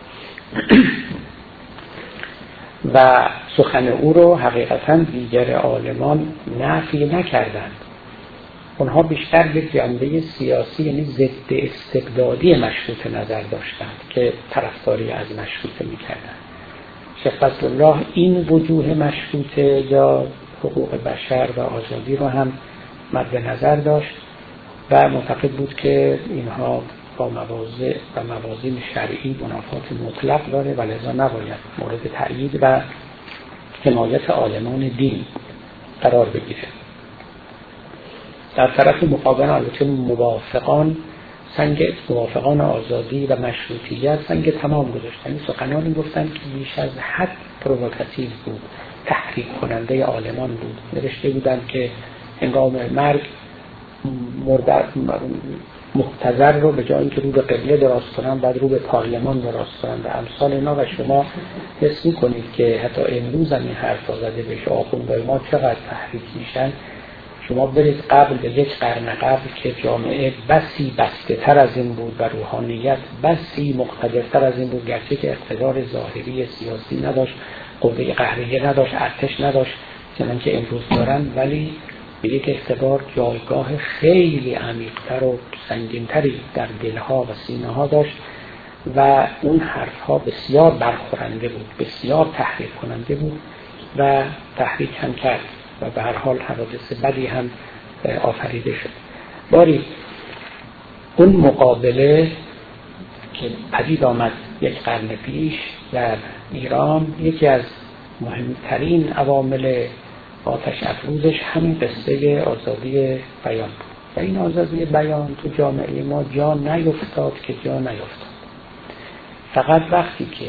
و سخن او رو حقیقتا دیگر عالمان نفی نکردند. اونها بیشتر به جنبه سیاسی یعنی ضد استبدادی مشروطه نظر داشتند که طرفداری از مشروطه میکردند. شیخ فضل الله این وجوه مشروطه یا حقوق بشر و آزادی رو هم مد نظر داشت و معتقد بود که اینها با مواضع و موازین شرعی منافات مطلق داره و لذا نباید مورد تأیید و حمایت عالمان دین قرار بگیره. در طرف مقابل البته موافقان سنگ موافقان آزادی و مشروطیت سنگ تمام گذاشتن. سخنانی گفتن که بیش از حد پرووکاتیو بود، تحریک کننده عالمان بود. نوشته بودن که هنگام مرگ مرد محتضر رو به جای اینکه رو به قبله دراز کنن بعد رو به پارلمان دراز کنن و امثال اینا. و شما حس می‌کنید که حتی امروز هم این حرفا زده بشه آخوندهای ما چقدر تحریک میشن. شما برید قبل به یک قرن قبل که جامعه بسی بسته تر از این بود و روحانیت بسی مقتدرتر از این بود، گرچه که اقتدار ظاهری سیاسی نداشت، قوه قهریه نداشت، ارتش نداشت چنان که امروز دارن، ولی به یک اقتدار جایگاه خیلی عمیق‌تر و سنگین‌تری در دلها و سینه‌ها داشت و اون حرف‌ها بسیار برخورنده بود، بسیار تحریک کننده بود و تحریک هم کرد و به هر حال حوادث بدی هم آفریده شد. باری اون مقابله که پدید آمد یک قرن پیش در ایران، یکی از مهمترین عوامل آتش افروزش همین قصه آزادی بیان بود و این آزادی بیان تو جامعه ما جا نیفتاد که جا نیفتاد. فقط وقتی که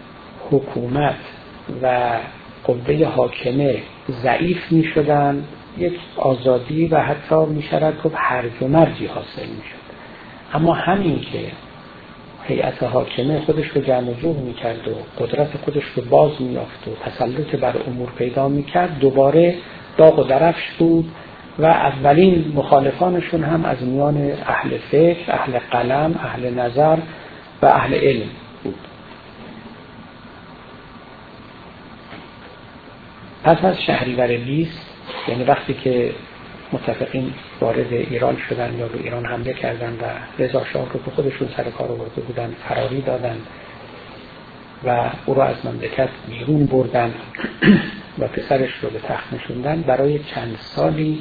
حکومت و قوه حاکمه ضعیف می شدن یک آزادی و حتی میشود گفت هرج و مرجی حاصل میشد. اما همین که هیئت حاکمه خودش رو جمع جور میکرد و قدرت خودش رو باز میافت و تسلط بر امور پیدا میکرد، دوباره داغ و درفش بود و اولین مخالفانشون هم از میان اهل فکر، اهل قلم، اهل نظر و اهل علم بود. پس از شهریور بیست، یعنی وقتی که متفقین وارد ایران شدن یا به ایران حمله کردن و رضا شاه رو به خودشون سر کار آورده بودن فراری دادن و او رو از مملکت بیرون بردن و پسرش رو به تخت نشوندن، برای چند سالی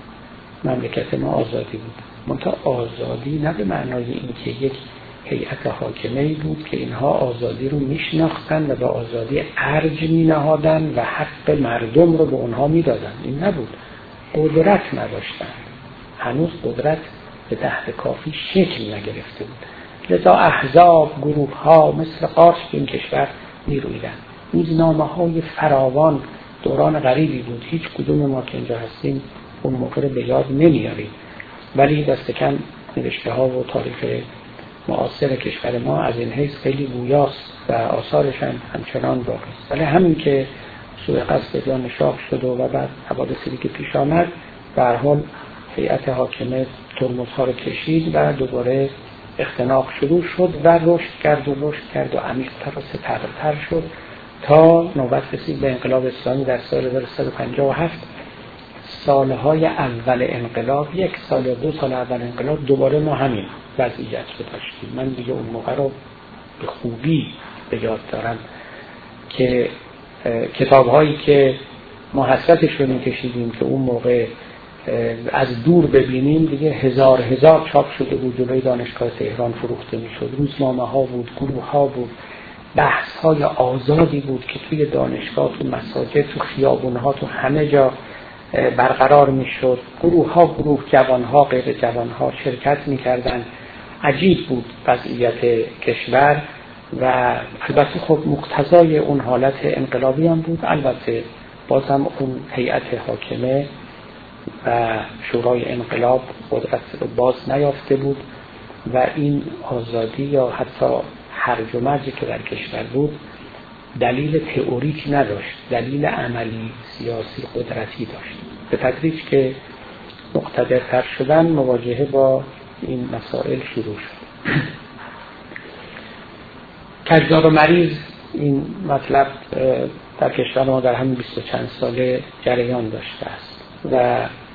مملکت ما آزادی بود. منتها آزادی نه به معنای اینکه یک هیئت حاکمه‌ای بود که اینها آزادی رو میشناختن و به آزادی ارج مینهادن و حق مردم رو به اونها میدادن. این نبود. قدرت نداشتن، هنوز قدرت به تحت کافی شکل نگرفته بود، لذا احزاب، گروه ها مثل قارچ به این کشور میرویدن. روزنامه های فراوان، دوران غریبی بود، هیچ کدوم ما که اینجا هستیم اون موقع رو به یاد نمیاریم، ولی دست کم نوشته ها و تاریخ معاصر کشور ما از این حیث خیلی گویاست و آثارش هم همچنان باقی است. ولی همین که سوء قصد جان شاه شد و بعد حوادثی که پیش آمد، به هر حال هیئت حاکمه ترمزها رو کشید و دوباره اختناق شروع شد و رشد کرد و رشد کرد و عمیق‌تر و ستبرتر شد تا نوبت رسید به انقلاب اسلامی در سال هزار و سیصد و پنجاه و هفت. سالهای اول انقلاب، یک سال یا دو سال اول انقلاب، دوباره ما همین وضعیت رو داشتیم. من دیگه اون موقع رو به خوبی به یاد دارم که کتاب هایی که ما حسرتش رو میکشیدیم که اون موقع از دور ببینیم، دیگه هزار هزار چاپ شده بود، جلوی دانشگاه تهران فروخته میشد. روزنامه ها بود، گروه ها بود، بحث های آزادی بود که توی دانشگاه، تو مساجد، تو خیابون ها، تو همه جا برقرار میشد. گروه ها گروه، جوان ها غیر جوان ها شرکت میکردن. عجیب بود وضعیت کشور و البته خب مقتضای اون حالت انقلابی هم بود. البته بازم اون هیئت حاکمه و شورای انقلاب قدرت رو باز نیافته بود و این آزادی یا حتی هرج و مرجی که در کشور بود دلیل تئوریک نداشت، دلیل عملی سیاسی قدرتی داشت. به تدریج که مقتدرتر شدن، مواجهه با این مسائل شروع شد. کجدار و مریض، این مطلب در کشور ما در همین بیست و چند ساله جریان داشته است و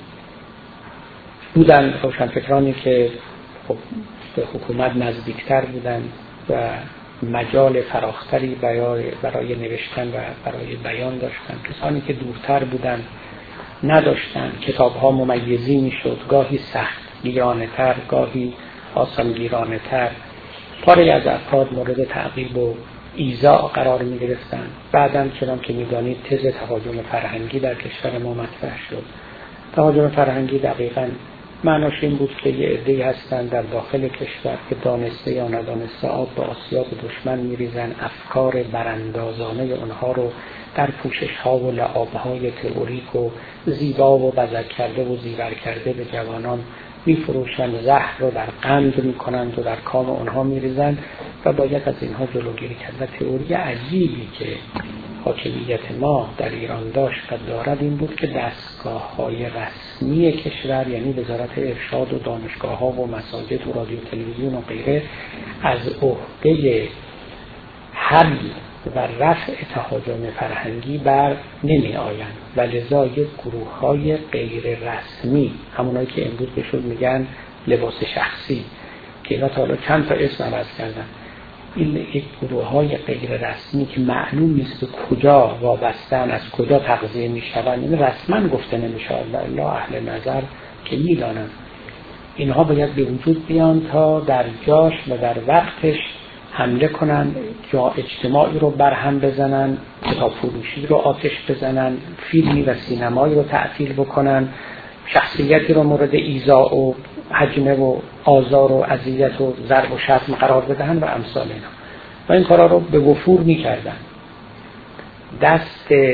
بودن روشنفکرانی که خب به حکومت نزدیکتر بودن و مجال فراختری برای, برای نوشتن و برای بیان داشتن. کسانی که دورتر بودن نداشتن. کتاب ها ممیزی می شد، گاهی سخت گیرانه تر، گاهی آسان گیرانه تر. پاره از افراد مورد تعقیب و ایذاء قرار می گرفتن. بعدم چنان که می دانید تز تهاجم فرهنگی در کشور ما مطرح شد. تهاجم فرهنگی دقیقاً معناش این بود که یه عده‌ای هستن در داخل کشور که دانسته یا ندانسته آب به آسیاب دشمن میریزن، افکار براندازانه اونها رو در پوشش ها و لعاب های تئوریک و زیبا و بزک کرده و زیور کرده به جوانان میفروشن، زهر رو در قند میکنند و در کام اونها میریزن و باید از اینها جلوگیری کرد. و تئوری عجیبی که حاکمیت ما در ایران داشت و دارد این بود که دستگاه های رسمی کشور، یعنی وزارت ارشاد و دانشگاه ها و مساجد و رادیو تلویزیون و غیره، از عهده حل و رفع تهاجم فرهنگی بر نمی آیند و لذا یک گروه های غیر رسمی، همونایی که امروز بهشون میگن لباس شخصی، که اینا تا حالا چند تا اسم عوض کردن، این یک گروه های غیر رسمی که معلوم نیست به کجا وابستن، از کجا تغذیه می شوند، این رسما گفته نمی شود و الا اهل نظر که می دانند اینها باید به وجود بیان تا در جاش و در وقتش حمله کنن، جا اجتماعی رو برهم بزنن، کتاب فروشی رو آتش بزنن، فیلمی و سینمایی رو تعطیل بکنن، شخصیتی رو مورد ایذاء و هجمه و آزار و اذیت و ضرب و شتم قرار بدهن و امثال اینا. و این کارا رو به وفور می‌کردن. دست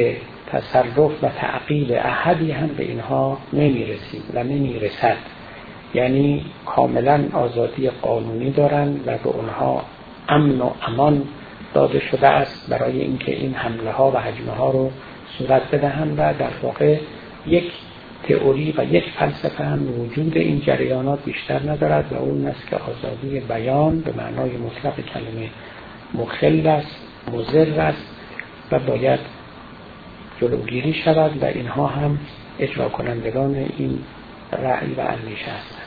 تصرف و تعقیب احدی هم به اینها نمیرسیم و نمیرسد. یعنی کاملا آزادی قانونی دارند و به اونها امن و امان داده شده است برای اینکه این حمله ها و هجمه ها رو صورت بدهند و در واقع یک تئوری و یک فلسفه هم وجود این جریانات بیشتر ندارد و اون است که آزادی بیان به معنای مطلق کلمه مخل است، مضر است و باید جلوگیری شود و اینها هم اجرا کنندگان این رأی و اندیشه هستند.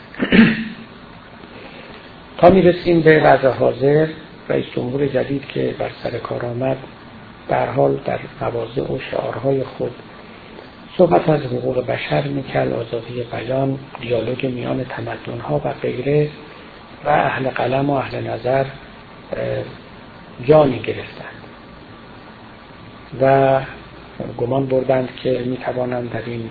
تا میرسیم به وضع حاضر، رئیس جمهور جدید که بر سر کار آمد در حال در مواضع و شعارهای خود صحبت از حقوق بشر میکرد، آزادی بیان، دیالوگ میان تمدن‌ها و غیره و اهل قلم و اهل نظر جا میگرفتند و گمان بردند که میتوانند در این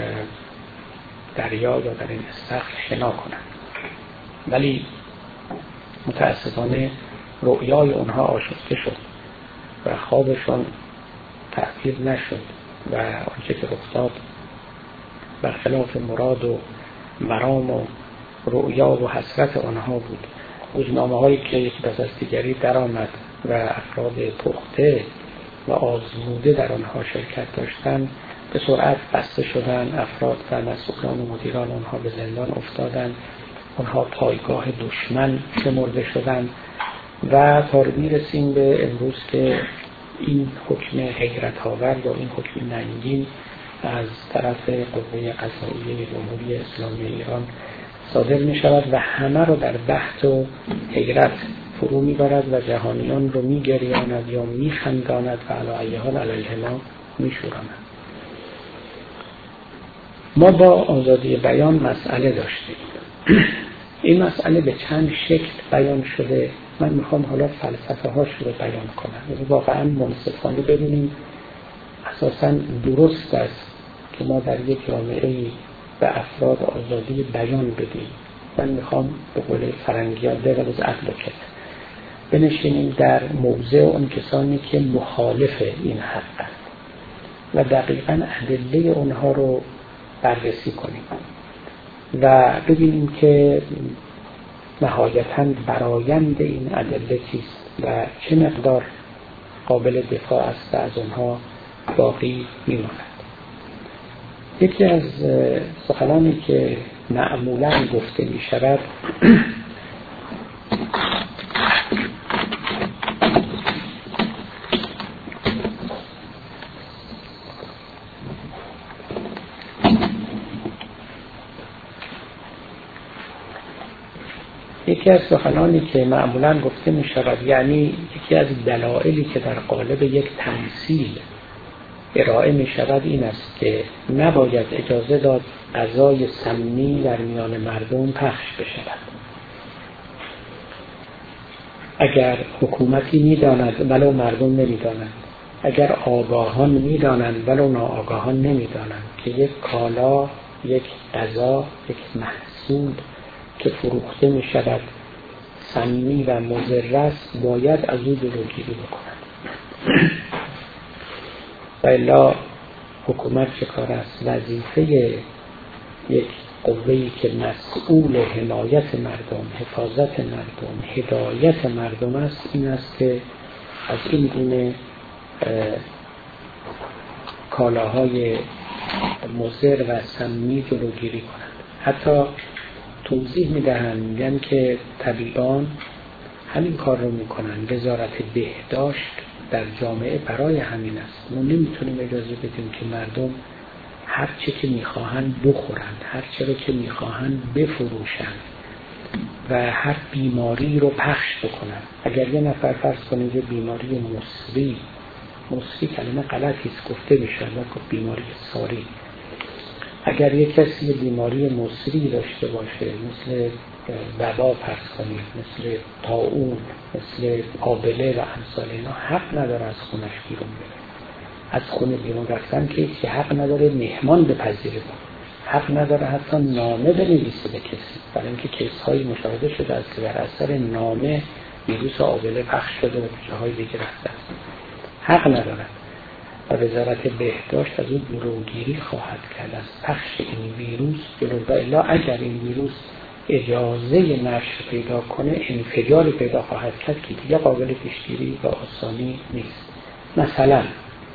دریا یا در این استخر شنا کنند، ولی متاسفانه رؤیای اونها آشفته شد و خوابشون تعبیر نشد و آنچه که رخ داد برخلاف مراد و مرام و رؤیا و حسرت آنها بود. روزنامه هایی که یک پس از دیگری در آمد و افراد پخته و آزموده در آنها شرکت داشتند به سرعت بسته شدند، افراد و مسئولان و مدیران آنها به زندان افتادند، آنها پایگاه دشمن شمرده شدند و تا میرسیم به امروز که این حکم حیرت آور یا این حکم ننگین از طرف قوه قضاییه جمهوری اسلامی ایران صادر می شود و همه رو در بحث و حیرت فرو می برد و جهانیان رو می گریاند یا می خنداند و علی ای حال علیه ما می شوراند. ما با آزادی بیان مسئله داشتیم. این مسئله به چند شکل بیان شده. من میخوام حالا فلسفه هاش رو بیان کنم. واقعا منصفانه ببینیم اساساً درست است که ما در یک جامعه به افراد آزادی بیان بدیم. من میخوام به قول فرنگی ها در از عقل و کت بنشینیم در موضع اون کسانی که مخالف این حق است و دقیقاً ادله اونها رو بررسی کنیم و ببینیم که نهایتاً برآیند این ادله چیست و چه مقدار قابل دفاع است و از اونها باقی میماند. یکی از سخنانی که معمولاً گفته می شود یکی از سخنانی که معمولاً گفته می شود یعنی یکی از دلایلی که در قالب یک تمثیل ارائه می شود این است که نباید اجازه داد غذای سمی در میان مردم پخش بشود. اگر حکومتی می داند ولو مردم نمی دانند، اگر آگاهان می دانند ولو ناآگاهان نمی دانند که یک کالا، یک غذا، یک محصول که فروخته می شود سمی و مضر است باید از او جلوگیری بکنند. و الا حکومت چه کار است؟ وظیفه یک قوه‌ای که مسئول حمایت مردم، حفاظت مردم، هدایت مردم است این است که از این گونه کالاهای مضر و سمی جلوگیری کنند. حتی توضیح میدهند میگن که طبیبان همین کار رو میکنن. وزارت بهداشت در جامعه برای همین است. ما نمیتونیم اجازه بدیم که مردم هر چه که میخواهند بخورند، هر چه رو که میخواهند بفروشند و هر بیماری رو پخش بکنند. اگر یه نفر فرض کنید یه بیماری مصری، مصری کلمه غلطی است گفته میشه، گفت بیماری ساری. اگر یک کسی یه بیماری مصری داشته باشه مثل وبا فرض کنید، مثل طاعون، مثل آبله و امثال اینا، حق نداره از خونش بیرون بره. از خونه بیرون رفتن که هیچ حق نداره مهمان بپذیره، حق نداره حتی نامه بنویسه به کسی، برای اینکه کیس‌های مشاهده شده است که در اثر نامه ویروس آبله پخش شده و به جاهای دیگه رفته است. حق نداره. و وزارت بهداشت از اون دروگیری خواهد کرد از پخش این ویروس جلو. و الا اگر این ویروس اجازه نشر پیدا کنه انفجاری پیدا خواهد کرد که دیگه قابل پیشگیری و آسانی نیست. مثلا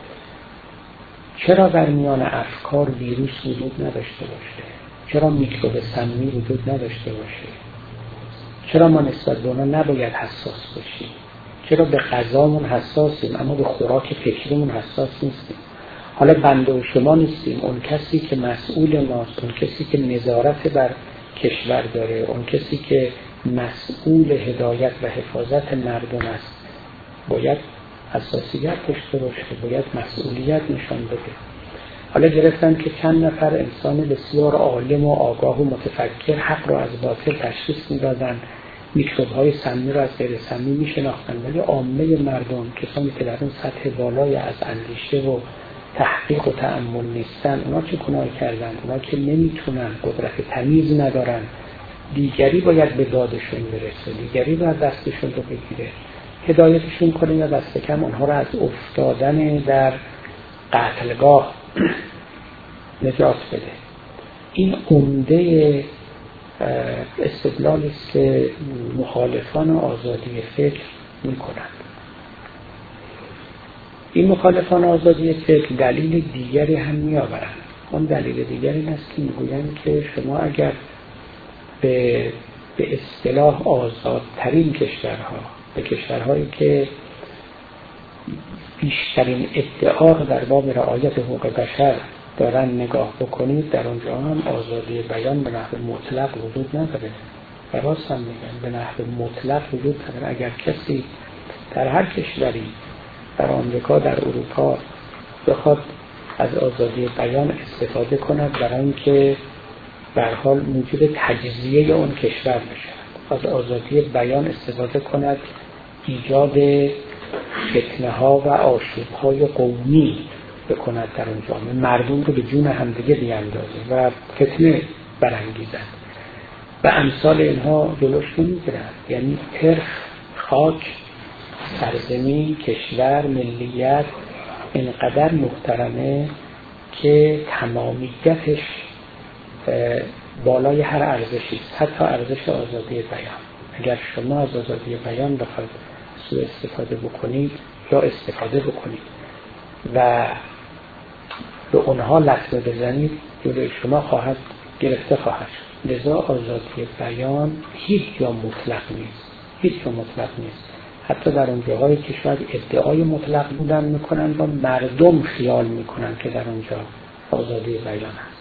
چرا در میان افکار ویروس وجود نداشته باشه؟ چرا میکروب سمی وجود نداشته باشه؟ چرا ما نسبت به اونا نباید حساس باشیم؟ چرا به غذامون حساسیم اما به خوراک فکریمون حساس نیستیم؟ حالا بنده و شما نیستیم، اون کسی که مسئول ماست، اون کسی که نظارت بر کشور داره، اون کسی که مسئول هدایت و حفاظت مردم است باید حساسیت داشته باشه، باید مسئولیت نشان بده. حالا گرفتن که چند نفر انسان بسیار عالم و آگاه و متفکر حق را از باطل تشخیص میدادن، میکروب های سمی را از غیر سمی میشناختن، ولی عامه مردم، کسانی که در اون سطح بالای از اندیشه و تحقیق و تأمل نیستن، اونا چه گناهی کردن؟ اونا که نمیتونن، قدرت تمیز ندارن، دیگری باید به دادشون برسه، دیگری باید دستشون رو بگیره، هدایتشون کنه یا دست کم اونها را از افتادن در قتلگاه نجات بده. این عمده استدلالی است که مخالفان آزادی فکر میکنند. این مخالفان آزادی فکر دلیل دیگری هم میآورند. اون دلیل دیگری این است که میگویند که شما اگر به به اصطلاح آزادترین کشورها، به کشورهایی که بیشترین ادعا در باب رعایت حقوق بشر دارن نگاه بکنید، در اونجا هم آزادی بیان به نحو مطلق وجود نداره. و راست هم میگن به نحو مطلق وجود نداره. اگر کسی در هر کشوری، در آمریکا، در اروپا بخواد از آزادی بیان استفاده کند برای اینکه به هر حال موجب تجزیه اون کشور بشه، از آزادی بیان استفاده کند ایجاد فتنه ها و آشوب های قومی بکند در اون جامعه، مردم رو به جون همدیگه بیاندازه و فتنه برانگیزد و امثال اینها جلوش نمیگیرند. یعنی ترخ، خاک، سرزمین، کشور، ملیت اینقدر محترمه که تمامیتش بالای هر ارزشی است، حتی ارزش آزادی بیان. اگر شما از آزادی بیان بخواید سوء استفاده بکنید یا استفاده بکنید و به اونها لطمه بزنید، جلوی شما خواهد گرفته خواهد شد. لذا آزادی بیان هیچ جا مطلق نیست، هیچ جا مطلق نیست. حتی در اون جاهایی که شاید ادعای مطلق بودن میکنن و مردم خیال میکنن که در اونجا آزادی بیان هست.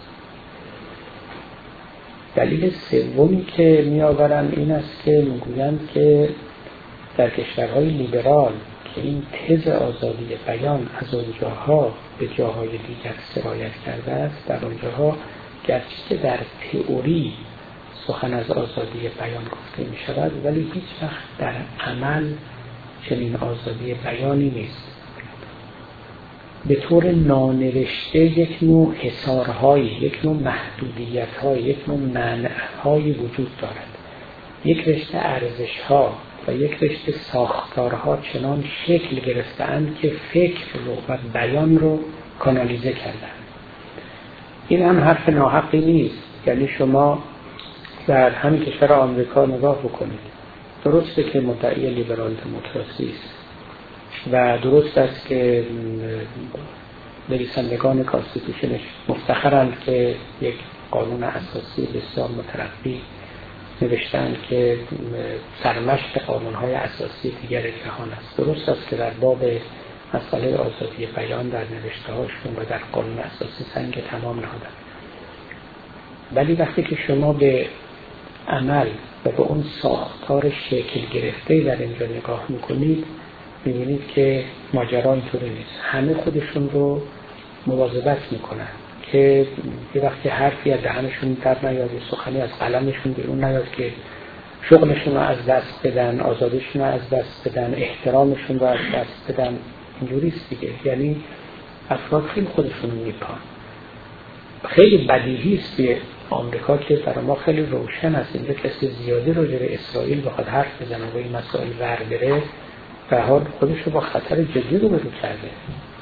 دلیل سومی که میآورن این است که میگویند که در کشورهای لیبرال که این تز آزادی بیان از اونجاها به جاهای دیگر سرایت کرده است، در اونجاها گرچه در تئوری سخن از آزادی بیان گفته می شود ولی هیچ وقت در عمل چنین آزادی بیانی نیست. به طور نانوشته یک نوع حصارهایی، یک نوع محدودیت‌های، یک نوع منع‌های وجود دارد. یک رشته ارزش‌ها و یک رشته ساختارها چنان شکل گرفته‌اند که فکر رو و بیان رو کانالیزه کردند. این هم حرف ناحقی نیست. یعنی شما در همین کشور آمریکا نگاه بکنید، درسته که مدعی لیبرال دموکراسی است و درست است که نویسندگان کانستیتوشنش مفتخرند که یک قانون اساسی بسیار مترقی نوشتند که سرمشق قانون‌های اساسی دیگر جهان است. درست است که در باب مسئله آزادی بیان در نوشته‌هاشون و در قانون اساسی سنگ تمام نهادند. ولی وقتی که شما به عمل و به اون ساختار شکل گرفته در اینجا نگاه میکنید، میبینید که ماجرا اینطوری نیست. همه خودشون رو مواظبت میکنن که یه وقتی حرفی از دهنشون در نیاد، سخنی از قلمشون بیرون نیاد که شغلشون رو از دست بدن، آزادیشون رو از دست بدن، احترامشون رو از دست بدن. اینجوری است دیگه. یعنی افراد خیلی خودشون رو میپان. خیلی بدیهی است به آمریکا که برای ما خیلی روشن است اینجا کسی زیادی راجع به اسرائیل بخواد حرف بزنه و این مسائل ور بره، به حال خودش رو با خطر جدی رو برو کرده.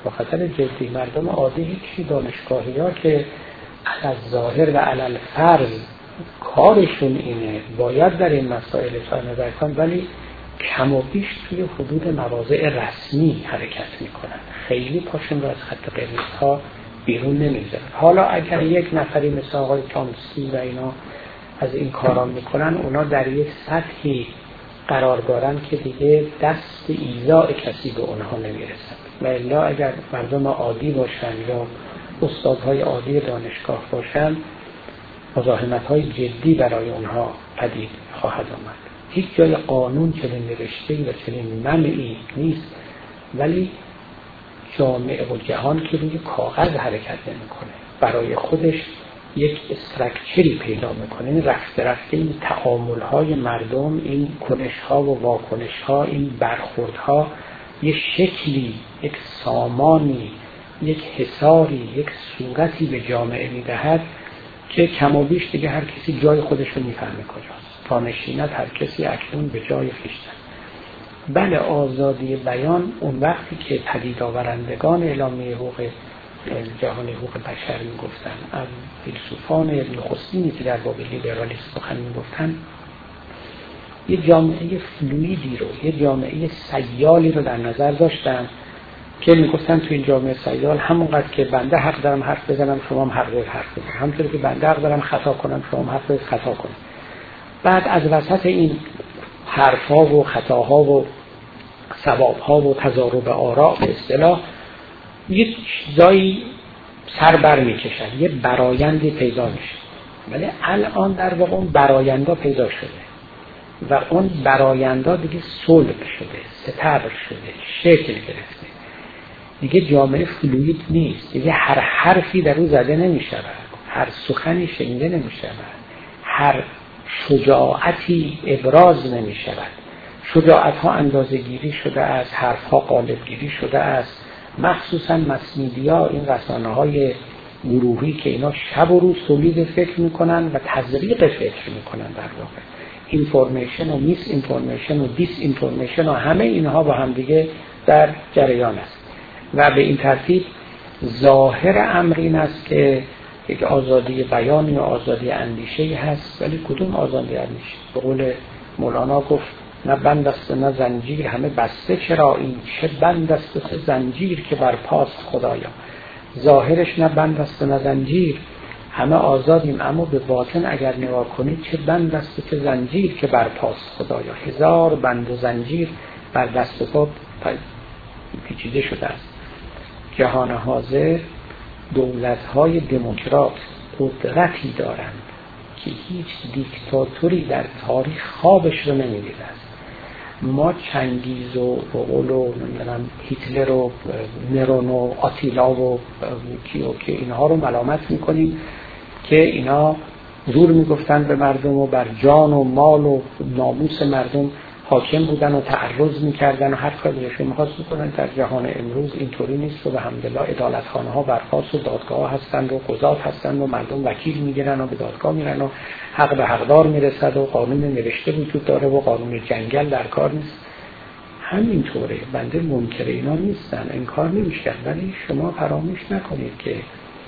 با خطر جدی. مردم عادی هیچی، دانشگاهی ها که علی ظاهر و علی الفرض کارشون اینه، باید در این مسائل اظهار نظر کنن، ولی کم و بیش توی حدود مواضع رسمی حرکت میکنن، خیلی پاشون رو از خط قرمز ها بیرون نمیذارن. حالا اگر یک نفری مثل آقای چامسکی و اینا از این کارا میکنن، اونا در یک سطحی قرار دارن که دیگه دست ایذاء کسی به اونها نمیرسن. و الا اگر مردم عادی باشن یا استادهای عادی دانشگاه باشن، مزاحمت‌های جدی برای اونها پدید خواهد آمد. هیچ جای قانون چنین نوشته‌ای و چنین منعی نیست، ولی جامعه و جهان که روی کاغذ حرکت نمی‌کنه، برای خودش یک استراکچری پیدا می‌کنه. این رفته رفته این تعامل‌های مردم، این کنش‌ها و واکنش‌ها، این برخوردها یک شکلی، یک سامانی، یک حصاری، یک صورتی به جامعه می‌دهد که کم و بیش دیگه هر کسی جای خودش رو می‌فهمه کجاست. تا نشیند هر کسی اکنون به جای خویشتن. بله، آزادی بیان اون وقتی که پدید آورندگان اعلامیه حقوق جهانی حقوق بشر میگفتن، از فیلسوفان نخستینی که در باب لیبرالیسم سخن میگفتن، یه جامعه فلویدی رو، یه جامعه سیالی رو در نظر داشتن که میگفتن تو این جامعه سیال همونقدر که بنده حق دارم حرف بزنم، شما هم حق دارید حرف بزنید، همونطور که بنده حق دارم خطا کنم، شما هم حق دارید خطا کنید. بعد از وسط این حرف‌ها و خطاها و ثواب‌ها و تضارب آراء به اصطلاح یه چیزایی سر بر می‌کشن، یه برآیندی پیدا میشه. ولی الان در واقع اون برایندا پیدا شده و اون برایندا دیگه صلب شده، ستبر شده، شکل گرفته. دیگه جامعه فلوید نیست، دیگه هر حرفی در اون زده نمی‌شود، هر سخنی شنیده نمی‌شود، هر شجاعتی ابراز نمی‌شود. شجاعت‌ها اندازه‌گیری شده است، حرف‌ها قالب‌گیری شده است. مخصوصاً مس میدیا، این رسانه‌های گروهی که اینا شب و روز تولید فکر می‌کنن و تزریق فکر می‌کنن، در واقع اینفورمیشن و میس اینفورمیشن و دیس اینفورمیشن و همه اینها با هم دیگه در جریان است. و به این ترتیب ظاهر امر این است که یک آزادی بیان یا آزادی اندیشه‌ای هست، ولی کدوم آزادی اندیشه؟ به قول مولانا گفت نه بند است نه زنجیر، همه بسته چرا این چه بند است و زنجیر که بر پاست خدایا. ظاهرش نه بند است نه زنجیر، همه آزادیم، اما به باطن اگر نگاه کنید چه بند است و چه زنجیر که بر پاست خدایا. هزار بند و زنجیر بر دست و پا پیچیده شده است. جهان حاضر دولت‌های دموکرات قدرتی دارند که هیچ دیکتاتوری در تاریخ خوابش رو نمی‌دیده است. ما چنگیز و بقول و نمیدونم هیتلر و نرون و آتیلا و کیو که اینها رو ملامت می‌کنیم که اینا زور می‌گفتن به مردم و بر جان و مال و ناموس مردم حاکم بودن و تعرض می‌کردن و هر کاری بهشون می‌خواست بکنن. در جهان امروز اینطوری نیست و به الحمدلله عدالتخانه‌ها برپاست و دادگاه هستند و قضات هستند و مردم وکیل می‌گیرن و به دادگاه میرن و حق به حقدار میرسد و قانون نوشته وجود داره و قانون جنگل در کار نیست. همینطوره، بنده منکر اینا نیستم، انکار نمی‌شه، ولی شما فراموش نکنید که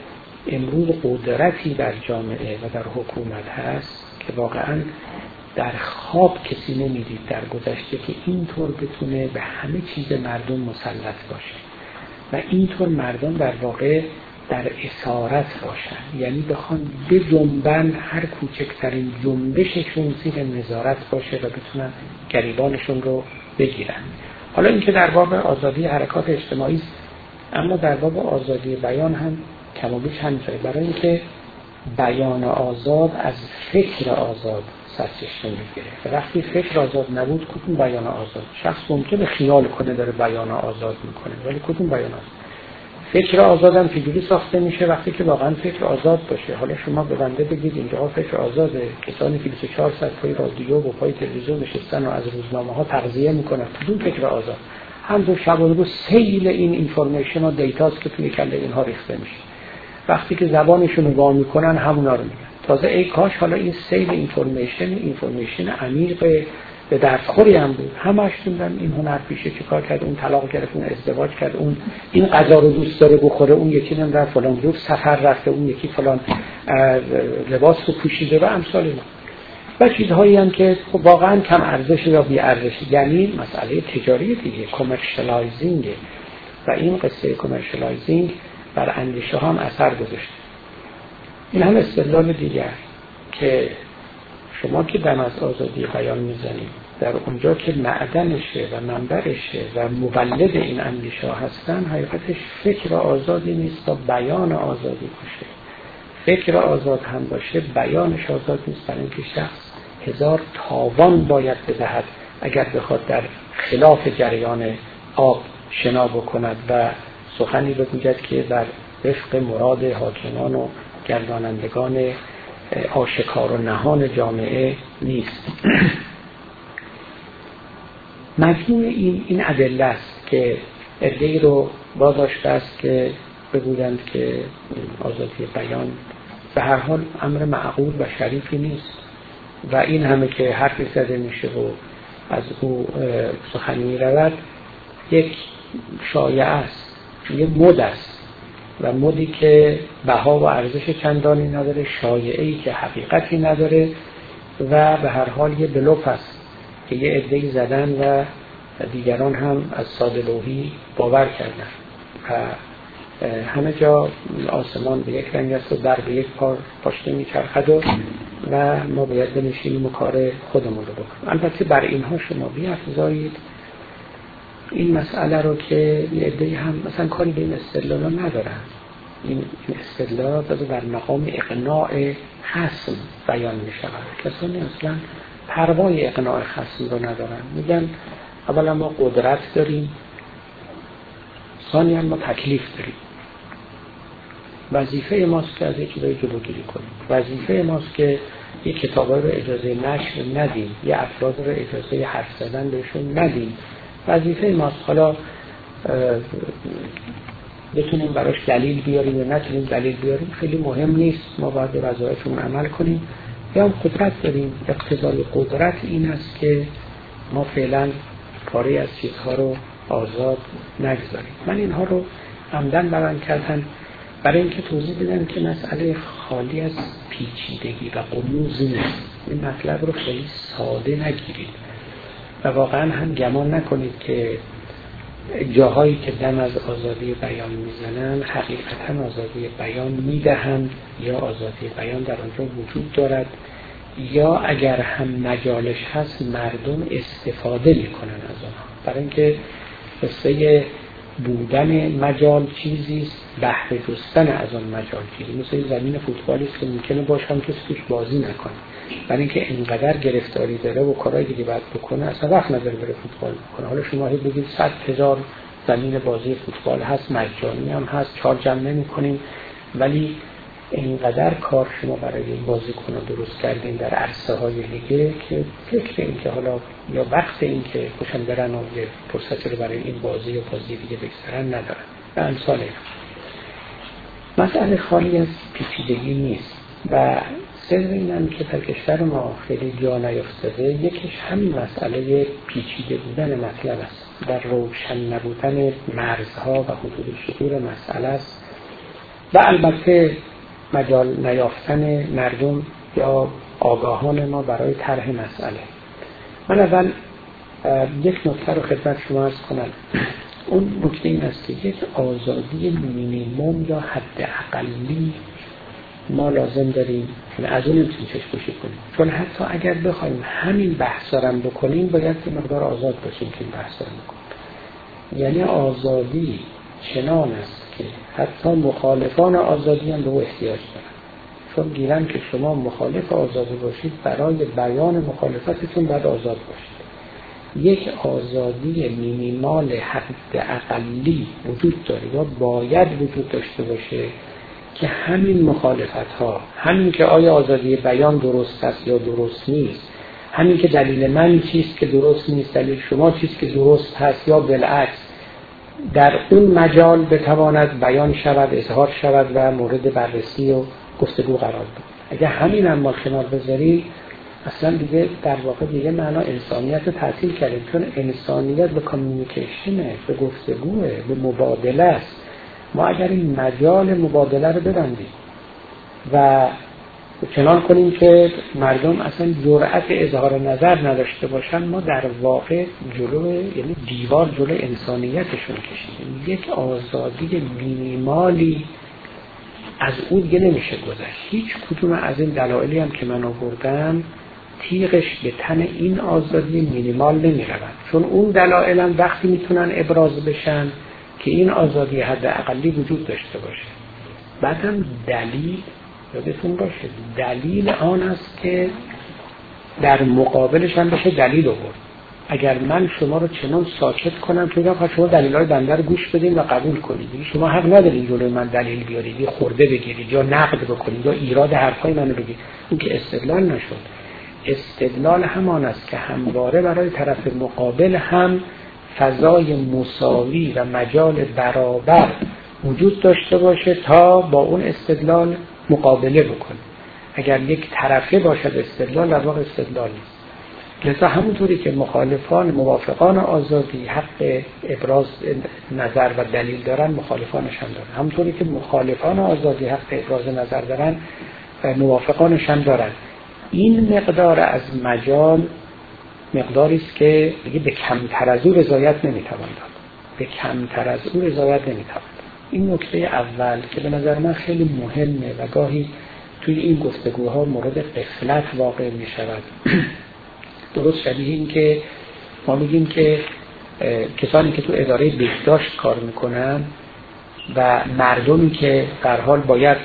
امروز قدرتی در جامعه و در حکومت هست که واقعاً در خواب کسی نمیدید در گذشته که اینطور بتونه به همه چیز مردم مسلط باشه و اینطور مردم در واقع در اسارت باشن، یعنی بخوان بجنبن، هر کوچکترین جنبششون زیر نظارت باشه و بتونن گریبانشون رو بگیرن. حالا این که در باب آزادی حرکات اجتماعی است، اما در باب آزادی بیان هم کم و بیش همینطوره، برای اینکه بیان آزاد از فکر آزاد سرچشمه میگیره و وقتی فکر آزاد نبود کدوم بیان آزاد؟ شخص ممکنه خیال کنه داره بیان آزاد میکنه، ولی کدوم بیان آزاد؟ فکر آزاد هم فیجوری ساخته میشه وقتی که واقعا فکر آزاد باشه. حالا شما به بنده بگید اینجا فکر آزاده، کسانی که بیست و چهار ساعت پای رادیو و پای تلویزیون نشستن و از روزنامه ها تغذیه میکنن، کدوم فکر آزاد؟ همون شب و روز سیل این اینفورمیشن و دیتاست که توی کله اینها ریخته میشه. وقتی که زبانشون رو وا میکنن همونا رو میگن. تازه ای کاش حالا این سیل اینفورمیشن اینفورمیشن عمیق به دردخوری هم بود. همش دیدن این هنر پیشه چیکار کرد، اون طلاق گرفت، اون ازدواج کرد، اون این غذا رو دوست داره بخوره، اون یکی نمیدونم فلان روز سفر رفته، اون یکی فلان لباس رو پوشیده و امثال اینا و چیزهایی هم که واقعا کم ارزش یا بی ارزش. یعنی مسئله تجاری دیگه، کامرشالایزینگ. و این قصه کامرشالایزینگ بر اندیشه ها هم اثر گذاشته. این هم استدلال دیگر که شما که دم از آزادی بیان میزنید، در اونجا که معدنشه و منبعشه و مولد این اندیشه ها هستن، حقیقتش فکر آزادی نیست تا بیان آزادی باشه. فکر آزاد هم باشه بیانش آزاد نیست، برای اینکه شخص هزار تاوان باید بدهد اگر بخواد در خلاف جریان آب شنا بکند و سخنی بگوید که بر وفق مراد حاکمان و گردانندگان آشکار و نهان جامعه نیست. مفهوم این این ادله است که ادعی رو واداشته است که بگویند که آزادی بیان به هر حال امر معقول و شریفی نیست و این همه که حرفی زده میشه و از او سخنی میرود یک شایعه است، یک مد است و مدی که بها و ارزش چندانی نداره، شایعه‌ای که حقیقتی نداره و به هر حال یه بلوف است که یه عده‌ای زدن و دیگران هم از ساده لوحی باور کردن و همه جا آسمان به یک رنگ است و در به یک پار پاشنه میچرخد و و ما باید بنشینیم و کار خودمون رو بکنیم. البته بر اینها شما بیافزایید این مسئله رو که یه عده‌ای هم مثلا کاری به این استدلالا ندارن. این استدلالا داده در مقام اقناع خصم بیان می شود. کسانی اصلا پروای اقناع خصم رو ندارن. میگن اولا ما قدرت داریم، ثانیاً ما تکلیف داریم. وظیفه ماست که از یک چیزایی جلوگیری کنیم. وظیفه ماست که یک کتابا رو اجازه نشر ندیم، یه افراد رو اجازه حرف زدن بهشون ندیم. وظیفه ماست حالا بتونیم براش دلیل بیاریم یا نتونیم دلیل بیاریم خیلی مهم نیست، ما باید به وظایفمون عمل کنیم. یا هم قدرت داریم، اقتضای قدرت این است که ما فعلا پاره از چیزها رو آزاد نگذاریم. من اینها رو عمدن بیان کردم برای اینکه توضیح بدم که مسئله خالی از پیچیدگی و غموض نیست. این مطلب رو خیلی ساده نگیرید و واقعا هم گمان نکنید که جاهایی که دم از آزادی بیان میزنن حقیقتا آزادی بیان میدهند یا آزادی بیان در آنجا وجود دارد یا اگر هم مجالش هست مردم استفاده میکنن از آنها. برای اینکه قصه بودن مجال چیزیست، بهره جستن از آن مجال چیزی. مثل زمین فوتبالیست که ممکنه باشه هم کسی توش بازی نکنه، برای اینکه اینقدر گرفتاری داره و کارهای دیگه باید بکنه اصلا وقت نداره بره فوتبال بکنه. حالا شما هی بگید صد هزار زمین بازی فوتبال هست، مجانی هم هست، چارج هم نمی کنیم، ولی اینقدر کار شما برای این بازیکن‌ها درست کردین در عرصه های دیگه که فکر این که حالا یا وقت این که خوشن برن و یه فرصتی رو برای این بازی یا بازی دیگه بگذارن ندارن و امثال این. مسئله خالی از پیچیدگی نیست و سر اینم که در کشور ما خیلی جا نیفتاده، یکیش همین مسئله پیچیده بودن مطلب است، در روشن نبودن مرزها و حدود شکور مسئله است و البته مجال نیافتن مردم یا آگاهان ما برای طرح مسئله. من اول یک نکته رو خدمت شما عرض کنم. اون نکته این است که یک آزادی مینیمم یا حد اقلی ما لازم داریم که از اون نمیتونیم چشم‌پوشی کنیم، چون حتی اگر بخوایم همین بحثا رو بکنیم باید یه مقدار آزاد باشیم که این بحثا رو بکنیم. یعنی آزادی چنان است که حتی مخالفان آزادی هم به او احتیاج دارن، چون گیرن که شما مخالف آزادی باشید برای بیان مخالفتتون باید آزاد باشید. یک آزادی مینیمال حد اقلی وجود داره یا باید وجود داشته باشه که همین مخالفت ها، همین که آیا آزادی بیان درست است یا درست نیست، همین که دلیل من چیست که درست نیست، دلیل شما چیست که درست هست یا بالعکس، در اون مجال بتواند بیان شود، اظهار شود و مورد بررسی و گفتگو قرار بگیرد. اگر همین هم ما کنار بذاریم اصلا دیگه در واقع دیگه معنا انسانیت رو تعطیل کردیم، چون انسانیت به کامیونیکیشنه، به گفتگوه، به مبادله است. ما اگر این مجال مبادله رو ببندیم و چنان کنیم که مردم اصلا جرأت اظهار نظر نداشته باشن، ما در واقع جلو، یعنی دیوار جلو انسانیتشون کشیدیم. یک آزادی مینیمالی از اون دیگه نمیشه گذشت. هیچ کدوم از این دلایلی هم که من آوردم تیغش به تن این آزادی مینیمال نمیروند، چون اون دلایل هم وقتی میتونن ابراز بشن که این آزادی حداقلی وجود داشته باشه. بعدم دلیل یادتون باشه، دلیل آن است که در مقابلش هم بشه دلیل آورد. اگر من شما رو چنان ساکت کنم که بگم شما دلایل بنده رو گوش بدین و قبول کنید، شما حق ندارید جلوی من دلیل بیارید یا خورده بگیرید یا نقد بکنید یا ایراد حرفای منو بگید، این که استدلال نشد. استدلال همان است که همواره برای طرف مقابل هم فضای مساوی و مجال برابر وجود داشته باشه تا با اون استدلال مقابله بکنه. اگر یک طرفه باشد استدلال، در واقع استدلال نیست. لذا همونطوری که مخالفان موافقان آزادی حق ابراز نظر و دلیل دارن، مخالفانش هم دارن. همونطوری که مخالفان آزادی حق ابراز نظر دارن و موافقانش هم دارن. این مقدار از مجال مقداری است که دیگه به کمتر از او رضایت نمیتوان داد. به کمتر از او رضایت نمیتوان داد. این نکته اول که به نظر من خیلی مهمه و گاهی توی این گفتگوها مورد غفلت واقع می شود. درست شبیه این که ما میگیم که کسانی که تو اداره بهداشت کار میکنن و مردمی که در حال باید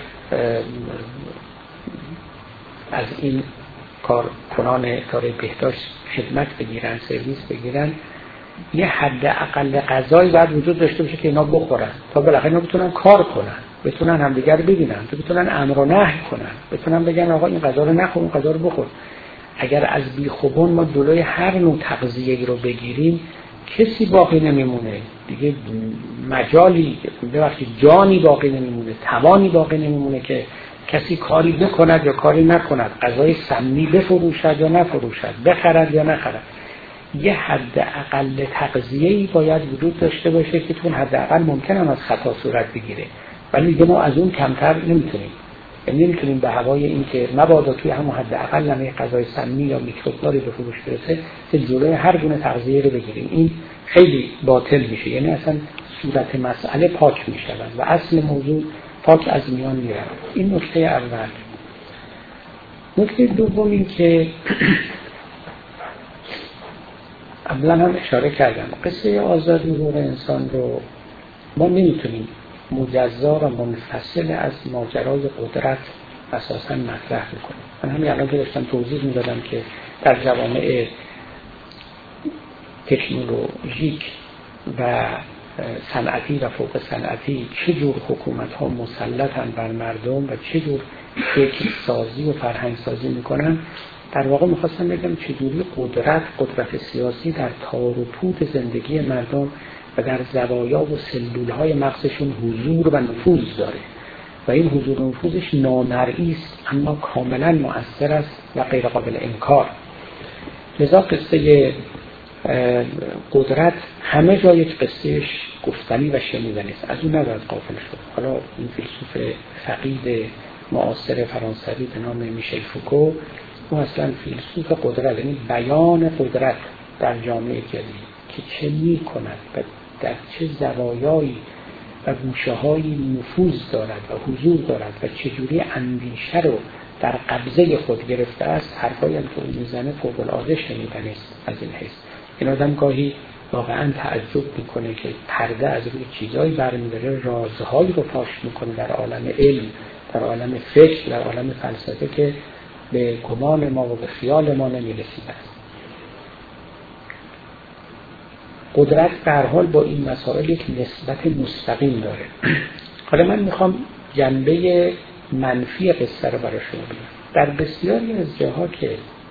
از این کارکنان اداره بهداشت خدمت بگیرن، سرویس بگیرن، یه حد اقل غذایی باید وجود داشته باشه که اینا بخورن تا بالاخره اینا بتونن کار کنن، بتونن همدیگر ببینن، بتونن امر و نهی کنن، بتونن بگن آقا این غذا رو نخور، اون غذا رو بخور. اگر از بیخوبون ما جلوی هر نوع تغذیه‌ای رو بگیریم کسی باقی نمیمونه دیگه، مجالی ببخشید جانی باقی نمیمونه، توانی باقی نمیمونه که کسی کاری بکند یا کاری نکند، غذای سمی بفروشد یا نفروشد، بخرد یا نخرد. یه حد اقل تغذیه‌ای باید وجود داشته باشه که تون حد اقل ممکنه هم از خطا صورت بگیره، ولی دیگه ما از اون کمتر نمیتونیم. یعنی نمیتونیم به هوای این که مبادا توی همون حد اقل هم یه غذای سمی یا میکروبداری به فروش برسه که جلوی هر گونه تغذیه رو بگیریم. این خیلی باطل میشه، یعنی اصلا صورت مسئله پاک میشه و اصل موضوع پاک از میان میره. این نکته اول. نکته دوم این که قبلا هم اشاره کردم، قصه آزادی حقوق انسان رو ما نمیتونیم مجزا و منفصل از ماجرای قدرت اساساً مطرح بکنیم. من همین الان که داشتم توضیح میدادم که در جوامع تکنولوژیک و صنعتی و فوق صنعتی چه جور حکومت ها مسلطن بر مردم و چه جور فکر سازی و فرهنگ سازی میکنن، در واقع میخواستم بگم چجوری قدرت قدرت سیاسی در تار و پود زندگی مردم و در زوایا و سلولهای مغزشون حضور و نفوذ داره و این حضور و نفوذش نامرئی است اما کاملا مؤثر است و غیر قابل انکار. لذا قصه قدرت همه جا یک قصهش گفتنی و شنیدنی است، از اون نباید غافل شد. حالا این فیلسوف فقید معاصر فرانسوی به نام میشل فوکو، اون اصلا فیلسوف قدرت، یعنی بیان قدرت در جامعه جدید که چه می کند و در چه زوایایی و گوشه‌هایی نفوذ دارد و حضور دارد و چجوری اندیشه رو در قبضه خود گرفته است، حرفایی هم که اون میزنه فوق العاده شنیدنی است. از این حیث این آدم گاهی واقعا تعجب میکنه که پرده از روی چیزایی برمی‌داره، رازهایی رو فاش میکنه در عالم علم، در عالم فکر، در عالم فلسفه که به گمان ما و به خیال ما نمی‌رسیده است. قدرت در حال با این مسائل یک نسبت مستقیم داره. حالا من میخوام جنبه منفی قصه رو برای شما بگم. در بسیاری از جاها که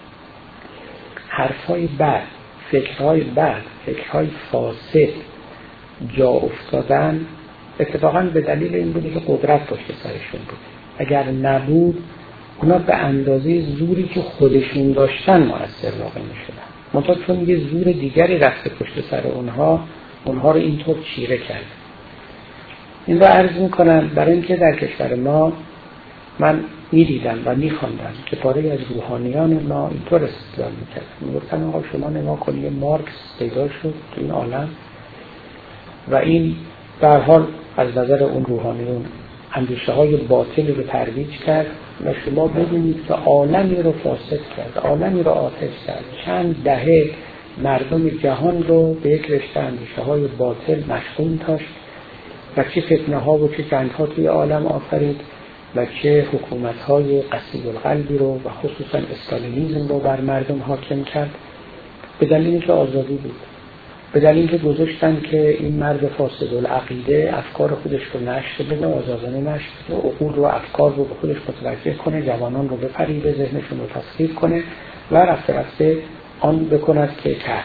حرفای بد، فکرهای بد، فکرهای فاسد جا افتادن، اتفاقا به دلیل این بوده که قدرت پشت سرشون بود. اگر نبود اونا به اندازه زوری که خودشون داشتن مؤثر واقع میشدن، منتها چون یه زور دیگری رفته پشت سر اونها، اونها رو اینطور چیره کرد. این رو عرض میکنم برای اینکه در کشور ما من میدیدم و میخواندم که پاره از روحانیان ما اینطور استدلال میکردن، میگفتن آقا شما نگاه کنید مارکس پیدا شد تو این عالم و این به هر حال از نظر اون روحانیون اندیشه های باطلی رو ترویج کرد و شما ببینید که عالمی رو فاسد کرد، عالمی رو آتش کرد، چند دهه مردم جهان رو به یک رشته اندیشه های باطل مشغول داشت و چه فتنه ها و چه جنگ ها توی عالم آفرید و چه حکومت های قسیب القلبی رو و خصوصا استالینیسم رو بر مردم حاکم کرد، به دلیلی که آزادی بود، به دلیلی که گذاشتن که این مرد فاسد العقیده افکار خودش رو نشر بده، آزادانه نشر بده، عقول رو افکار رو به خودش متوجه کنه، جوانان رو بفریبه، ذهنشون رو تسخیر کنه و رفته رفته آن بکند که کرد.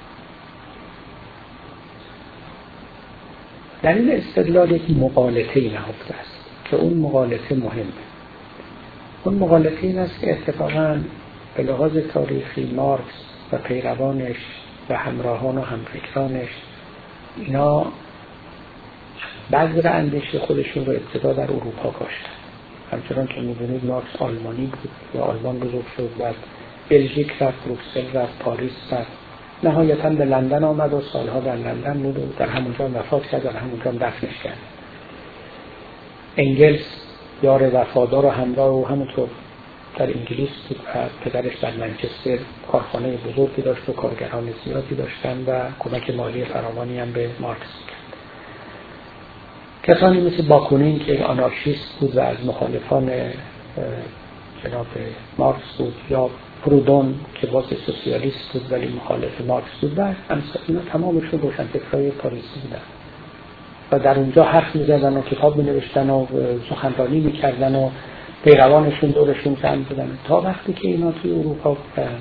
در این استدلال یک مغالطه‌ای نهفته است که اون مغالطه مهمه. اون مغالطه این است که اتفاقاً به لحاظ تاریخی مارکس و پیروانش و همراهان و همفکرانش اینا بذر اندیشه خودشون رو ابتدا در اروپا کاشتن. همچنان که می‌دونید مارکس آلمانی بود و آلمان بزرگ شد، بعد بلژیک رفت، بروکسل رفت، پاریس رفت، نهایتاً به لندن آمد و سالها در لندن بود و در همونجا وفات کرد و در همونجا دفنش کرد. انگلس یار وفادار و همراه و همونطور در انگلیس بود و پدرش در منچستر کارخانه بزرگی داشت و کارگران زیادی داشتن و کمک مالی فراوانی هم به مارکس کرد. کسانی مثل باکونین که آنارشیست بود و از مخالفان جناب مارکس بود، یا پرودون که باز سوسیالیست بود ولی مخالف مارکس بود، و اینا تمامشون روشنفکرای پاریسی بودن و در اونجا حرف می‌زدن و کتاب می‌نوشتن و سخنرانی می‌کردن و پیروانشون دورشون جمع بودن، تا وقتی که اینا توی اروپا بودن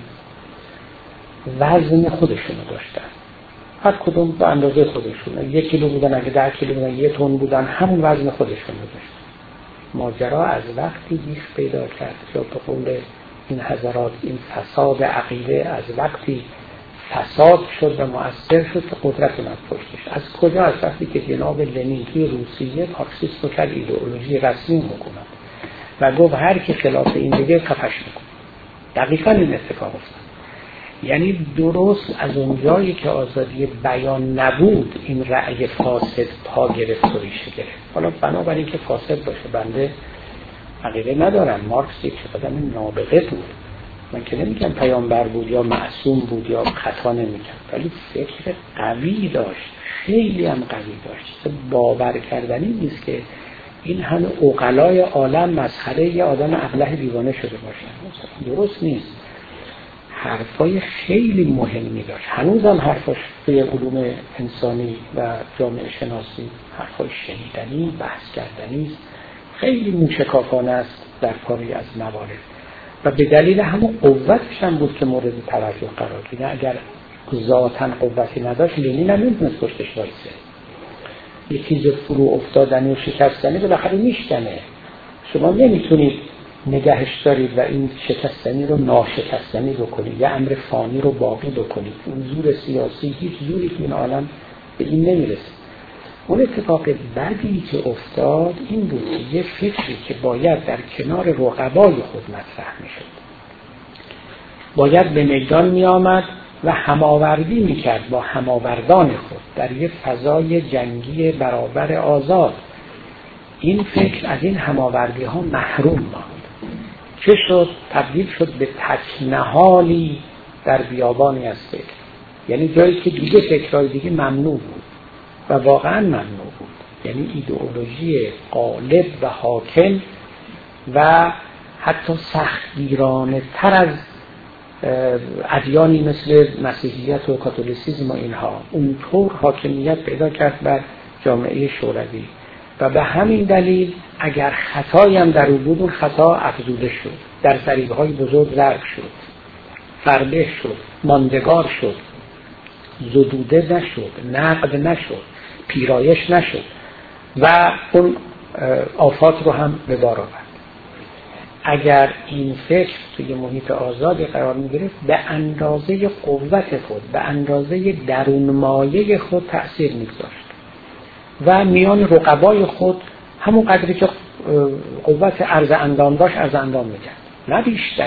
وزن خودشون رو داشتن، هر کدوم به اندازه خودشون، یک کیلو بودن، اگه ده کیلو بودن، یک تن بودن، همون وزن خودشون رو داشتن. ماجرا از وقتی بیخ پیدا کرد یا به قول این حضرات این فساد عقیده از وقتی فساد شد و مؤثر شد که قدرت اومد پشتش. از کجا؟ از وقتی که جناب لنین توی روسیه مارکسیسم رو کرد ایدئولوژی رسمی حکومت و گفت هر کی خلاف این بگه کفش میکنه. دقیقاً این اتفاق افتاد. یعنی درست از اونجایی که آزادی بیان نبود این رأی فاسد پا گرفت و ریشه گرفت. حالا بنابراین که فاسد باشه بنده عقیده ندارم، مارکس یک آدم نابغه بود، من که نمیگم پیامبر بود یا معصوم بود یا خطا نمیکرد، ولی فکر قوی داشت، خیلی هم قوی داشت. باور کردنی نیست که این همه عقلای عالم مسخره یه آدم ابله دیوانه شده باشن، درست نیست. حرفای خیلی مهمی داشت، هنوزم حرفاش توی علوم انسانی و جامعه شناسی حرفای شنیدنی، بحث کردنی است، خیلی موشکافانه است در پاری از موارد و به دلیل همون قوتش هم بود که مورد توجه قرار گرفت. اگر ذاتاً قوتی نداشت لنین هم نمیتونست پشتش وایسه. یه چیز فرو افتادنی و شکستنی بالاخره میشکنه، شما نمیتونید نگهش دارید و این شکستنی رو ناشکستنی بکنید، یه امر فانی رو باقی بکنید. اون زور سیاسی هیچ زوری که این عالم به این نمیرسه. اون اتفاق بعدی که افتاد این بود که یه فکری که باید در کنار رقبای خود مطرح میشد، باید به میدان می آمد و هماوردی می کرد با هماوردان خود در یه فضای جنگی برابر آزاد. این فکر از این هماوردی ها محروم ماند. چه شد؟ تبدیل شد به تکنهالی در بیابانی از فکر، یعنی جایی که دیگه فکرهای دیگه ممنوع بود و واقعا ممنوع بود، یعنی ایدئولوژی غالب و حاکم و حتی سختگیرانه تر از ادیانی مثل مسیحیت و کاتولیسیسم و اینها اونطور حاکمیت پیدا کرد بر جامعه شوروی و به همین دلیل اگر خطایی هم در او بود اون خطا افزوده شد، در ضریبه‌های بزرگ ضرب شد، فربه شد، ماندگار شد، زدوده نشد، نقد نشد، پیرایش نشد و اون آفات رو هم به بار آورد. اگر این فکر توی محیط آزادی قرار میگرفت به اندازه قوت خود، به اندازه درون مایه خود تأثیر میگذاشت و میان رقبای خود همون قدری که قوت عرض اندام داشت عرض اندام میکرد، نه بیشتر.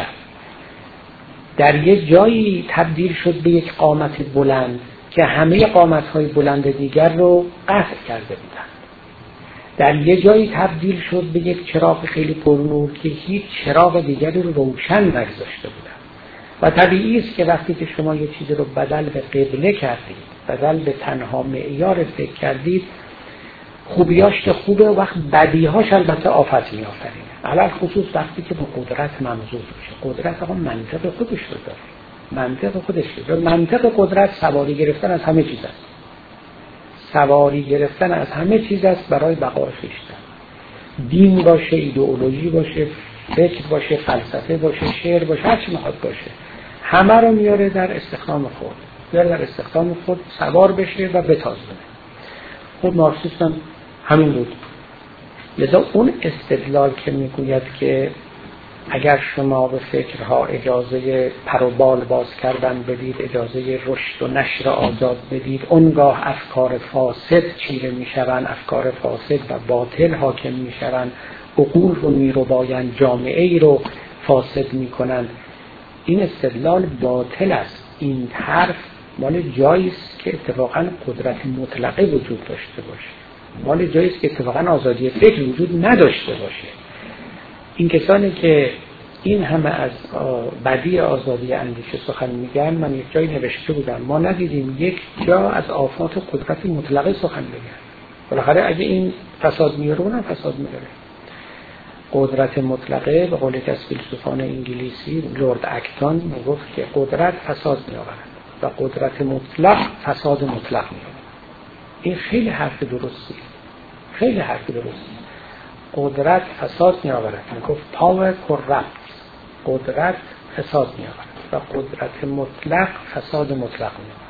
در یک جایی تبدیل شد به یک قامت بلند که همه قامت‌های بلند دیگر رو قطع کرده بودند. در یک جایی تبدیل شد به یک چراغ خیلی پرنور که هیچ چراغ دیگری رو روشن نگذاشته بودند. و طبیعی است که وقتی که شما یک چیزی رو بدل به قبله کردید، بدل به تنها معیار فکر کردید، خوبیاش که خوبه، وقت بدیهاش البته آفت می‌آفرینه. علل خصوص وقتی که به قدرت ممزوج بشه. قدرت آقا منطق خودش رو داره، منطق خودش رو داره. منطق قدرت سواری گرفتن از همه چیز است، سواری گرفتن از همه چیز است برای بقای خویشتن. دین باشه، ایدئولوژی باشه، فکر باشه، فلسفه باشه، شعر باشه، هر چی میخواد باشه، همه رو میاره در استخدام خود، میاره در استخدام خود سوار بشه و بتازونه. خود مارکسیسم هم همین بود. لذا اون استدلال که میگوید که اگر شما به فکرها اجازه پر و بال باز کردن بدید، اجازه رشد و نشر آزاد بدید، اونگاه افکار فاسد چیره میشوند، افکار فاسد و باطل حاکم میشوند، عقول رو میربایند، جامعه ای رو فاسد میکنند. این استدلال باطل است. این حرف مال جایی است که اتفاقا قدرت مطلقه وجود داشته باشه، مال جایی است که اتفاقا آزادی فکر وجود نداشته باشه. این کسانی که این همه از بدی آزادی اندیشه سخن میگن، من یک جایی نوشته بودم ما ندیدیم یک جا از آفات قدرت مطلقه سخن بگن. بالاخره اگه این فساد میاره اونم فساد میاره. قدرت مطلقه به قول یک از فیلسوفان انگلیسی لورد اکتون میگفت که قدرت فساد میآورد و قدرت مطلق فساد مطلق میآورد. این خیلی حرف درستی، خیلی حرف درستی. قدرت فساد میآورد، میگفت پاور corrupts، قدرت فساد میآورد و قدرت مطلق فساد مطلق میآورد.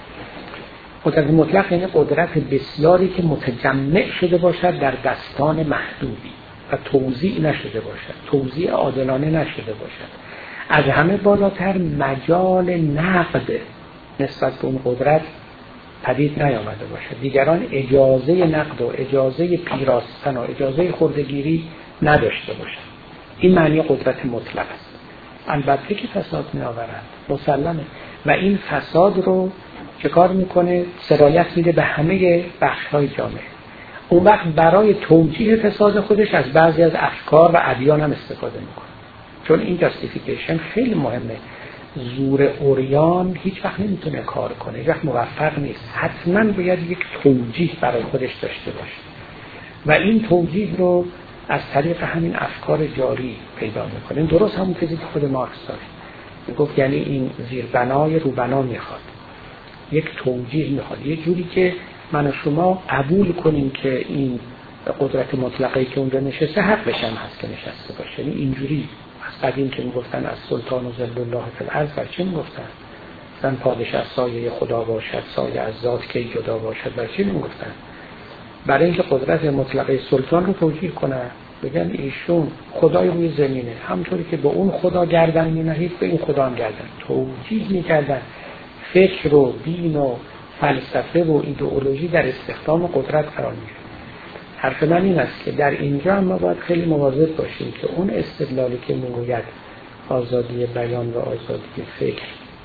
قدرت مطلق یعنی قدرت بسیاری که متجمع شده باشد در دستان محدودی و توزیع نشده باشد، توزیع عادلانه نشده باشد. از همه بالاتر مجال نقد نسبت به اون قدرت پدید نیامده باشد. دیگران اجازه نقد و اجازه پیراستن و اجازه خردگیری نداشته باشد. این معنی قدرت مطلق است. البته که فساد می آورد، مسلمه. و این فساد رو چه کار میکنه؟ سرایت میده به همه بخش‌های جامعه. اون وقت برای توجیه فساد خودش از بعضی از افکار و ادیان هم استفاده میکنه. چون این جاستیفیکیشن خیلی مهمه. زور اوریان هیچ وقت نمیتونه کار کنه، هیچ وقت موفق نیست. حتما باید یک توجیه برای خودش داشته باشه و این توجیه رو از طریق همین افکار جاری پیدا میکنه. این درست همون چیزی که خود مارکس داشت. میگفت یعنی این زیربنای روبنا میخواد، یک توجیه میخواد، یک جوری که من و شما قبول کنیم که این قدرت مطلقه که اونجا نشسته حقش هم هست که نشسته باشه. یعنی اینجوری از قدیم که میگفتن از سلطان و ذل الله فی الارض، بر چی میگفتن؟ زن پادشاه سایه خدا باشد، سایه از ذات که جدا باشد، بر چی میگفتن؟ برای اینکه قدرت مطلقه سلطان رو توجیه کنن، بگن ایشون خدای روی زمینه، همونطوری که به اون خدا گردن می‌نهید به این خدا هم گردن. توجیه می‌کردن فکر و دین و فلسفه و ایدئولوژی در استخدام قدرت قرار می‌گیره. حرف من این است که در اینجا ما باید خیلی مواظب باشیم که اون استدلالی که میگوید آزادی بیان و آزادی فکر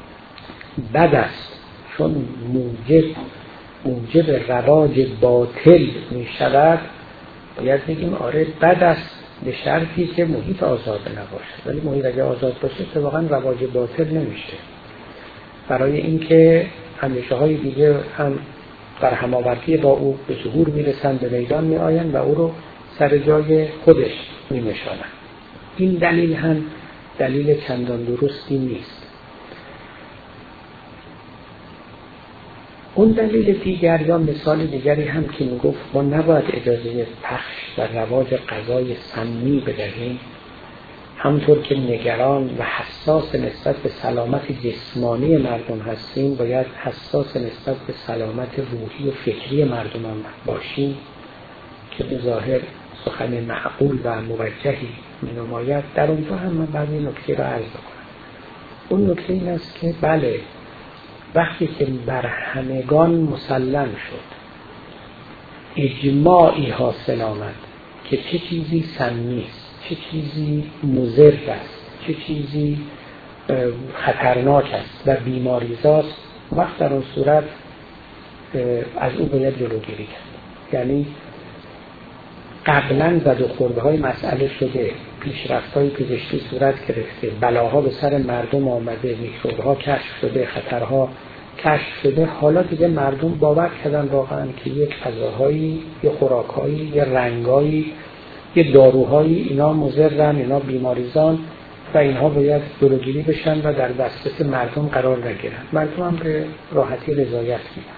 بد است چون موجب موجب رواج باطل می شود، باید بگیم آره بد است به شرطی که محیط آزاد نباشد. ولی محیط اگه آزاد باشه که واقعا رواج باطل نمیشه. برای اینکه اندیشه های دیگه هم در هماوردی با او به ظهور میرسند، به میدان می آیند و او رو سر جای خودش می نشانند. این دلیل هم دلیل چندان درستی نیست. اون دلیل دیگر یا مثال دیگری هم که می گفت ما نباید اجازه پخش و رواج غذای سمی بدهیم، همونطور که نگران و حساس نسبت به سلامت جسمانی مردم هستیم، باید حساس نسبت به سلامت روحی و فکری مردم هم باشیم که به ظاهر سخن معقول و موجهی می‌نماید. در اونجا هم من بعد این نکته را عرض کنم. اون نکته این است که بله وقتی که بر همگان مسلم شد، اجماعی حاصل آمد که چه چیزی سمی است، چه چیزی مضر است، چه چیزی خطرناک است و بیماریزاست، وقت در اون صورت از او باید جلوگیری کرد. یعنی قبلا زد و خورده های مسئله شده، پیشرفت های پزشکی صورت گرفته، بلاها به سر مردم آمده، میکروب ها کشف شده، خطرها کشف شده. حالا دیگه مردم باور کردن واقعا که یک غذاهایی، یک خوراکهایی، یک رنگایی، یک داروهایی اینا مضرن، اینا بیماریزان و اینها باید جلوگیری بشن و در دسترس مردم قرار نگیرن. مردم هم به راحتی رضایت میدن.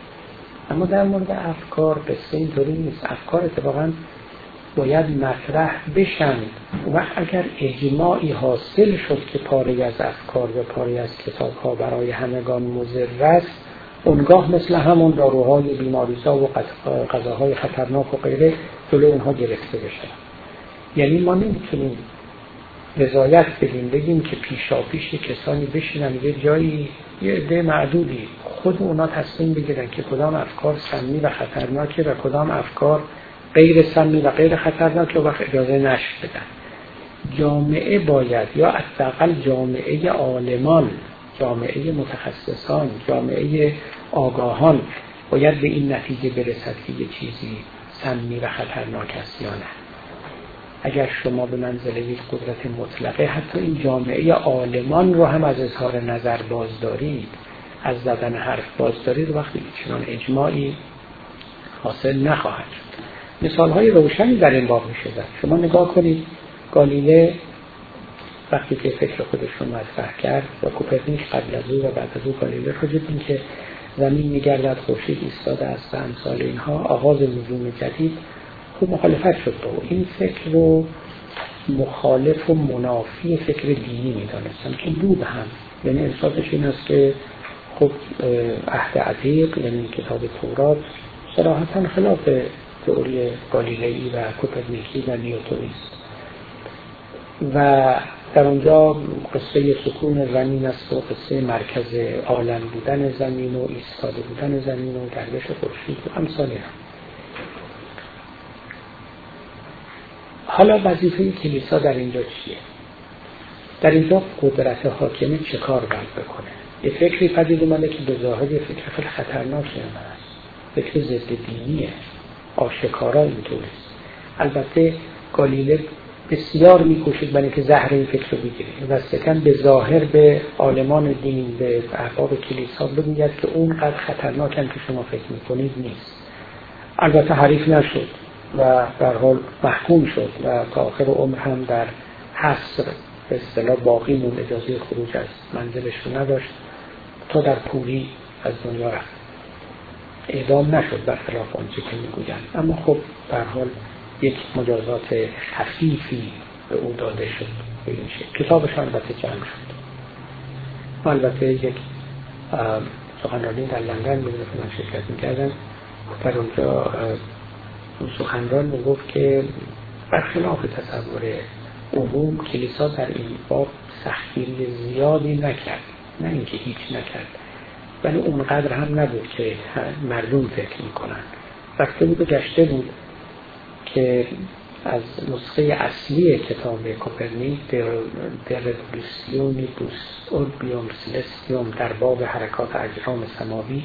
اما در مورد افکار قصه اینطوری نیست. افکار اتفاقا باید مطرح بشن و اگر اجماعی حاصل شد که پاره از افکار و پاره از کتاب‌ها برای همگان مضر است، اونگاه مثل همون داروهای بیماریزا و غذاهای خطرناک و غیره جلوی اونها گرفته بشه. یعنی ما نمیتونیم رضایت بدیم بگیم که پیشا پیش کسانی بشینن یه جایی، یه عده معدودی خود اونا تصمیم بگیرن که کدام افکار سمی و خطرناکه و کدام افکار غیر سمی و غیر خطرناکه و وقت اجازه نشر بدن. جامعه باید، یا حداقل جامعه عالمان، جامعه متخصصان، جامعه آگاهان باید به این نتیجه برسد که یه چیزی سمی و خطرناک است یا نه. اگر شما به منزله یک قدرت مطلقه حتی این جامعه عالمان رو هم از اظهار نظر باز دارید، از زدن حرف باز دارید، وقتی چنان اجماعی حاصل نخواهد شد. مثال‌های روشنی در این باب میشه زد. شما نگاه کنید گالیله وقتی که فکر خودش رو مطرح کرد و کوپرنیک قبل از او و بعد از او گالیله رو دیدیم که زمین میگردد، خورشید ایستاده است و امثال اینها، آغاز نجوم جدید، خوب مخالفت شد با او. این فکر رو مخالف و منافی فکر دینی میدانستم که بود هم. یعنی احساسش این است که خب عهد عتیق، یعنی کتاب تورات، صراحتاً خلاف تئوری گالیلئی و کوپرنیکی و نیوتنی است. و در اونجا قصه سکون زمین است و قصه مرکز عالم بودن زمین و ایستاده بودن زمین و گردش خورشید و امثال اینها. حالا وظیفه کلیسا در اینجا چیه؟ در اینجا قدرت حاکمه چه کار باید بکنه؟ یه فکری پدید اومده که به ظاهر یه فکر خیلی خطرناکی هست، فکر ضد دینیه، آشکارا اینطوریست. البته گالیله بسیار میکوشید برای که زهر این فکر رو بگیره و سکن به ظاهر به عالمان دین، به احباب کلیسا بگوید که اونقدر خطرناکن که شما فکر میکنید نیست. البته حریف نشد و در حال محکوم شد و تا آخر عمر هم در حصر به اصطلاح باقی موند، اجازه خروج از منزلش رو نداشت تا در کوری از دنیا رفت. اعدام نشد برخلاف آنچه که میگویند، اما خب در حال یک مجازات خفیفی به او داده شد به این شکل. کتابش البته جمع شد. البته یک سخنرانی در لندن می‌دونه که من شرکت می‌کردم، در اونجا سخنران میگفت که برخلاف تصور عموم کلیسا در این باب سختگیری زیادی نکرد، نه اینکه هیچ نکرد، ولی اونقدر هم نبود که مردم فکر میکنن. وقتی بود گشته بود که از نسخه اصلی کتاب کوپرنیک در رولوسیونی دوس اوربیوم سلستیوم در باب حرکات اجرام سماوی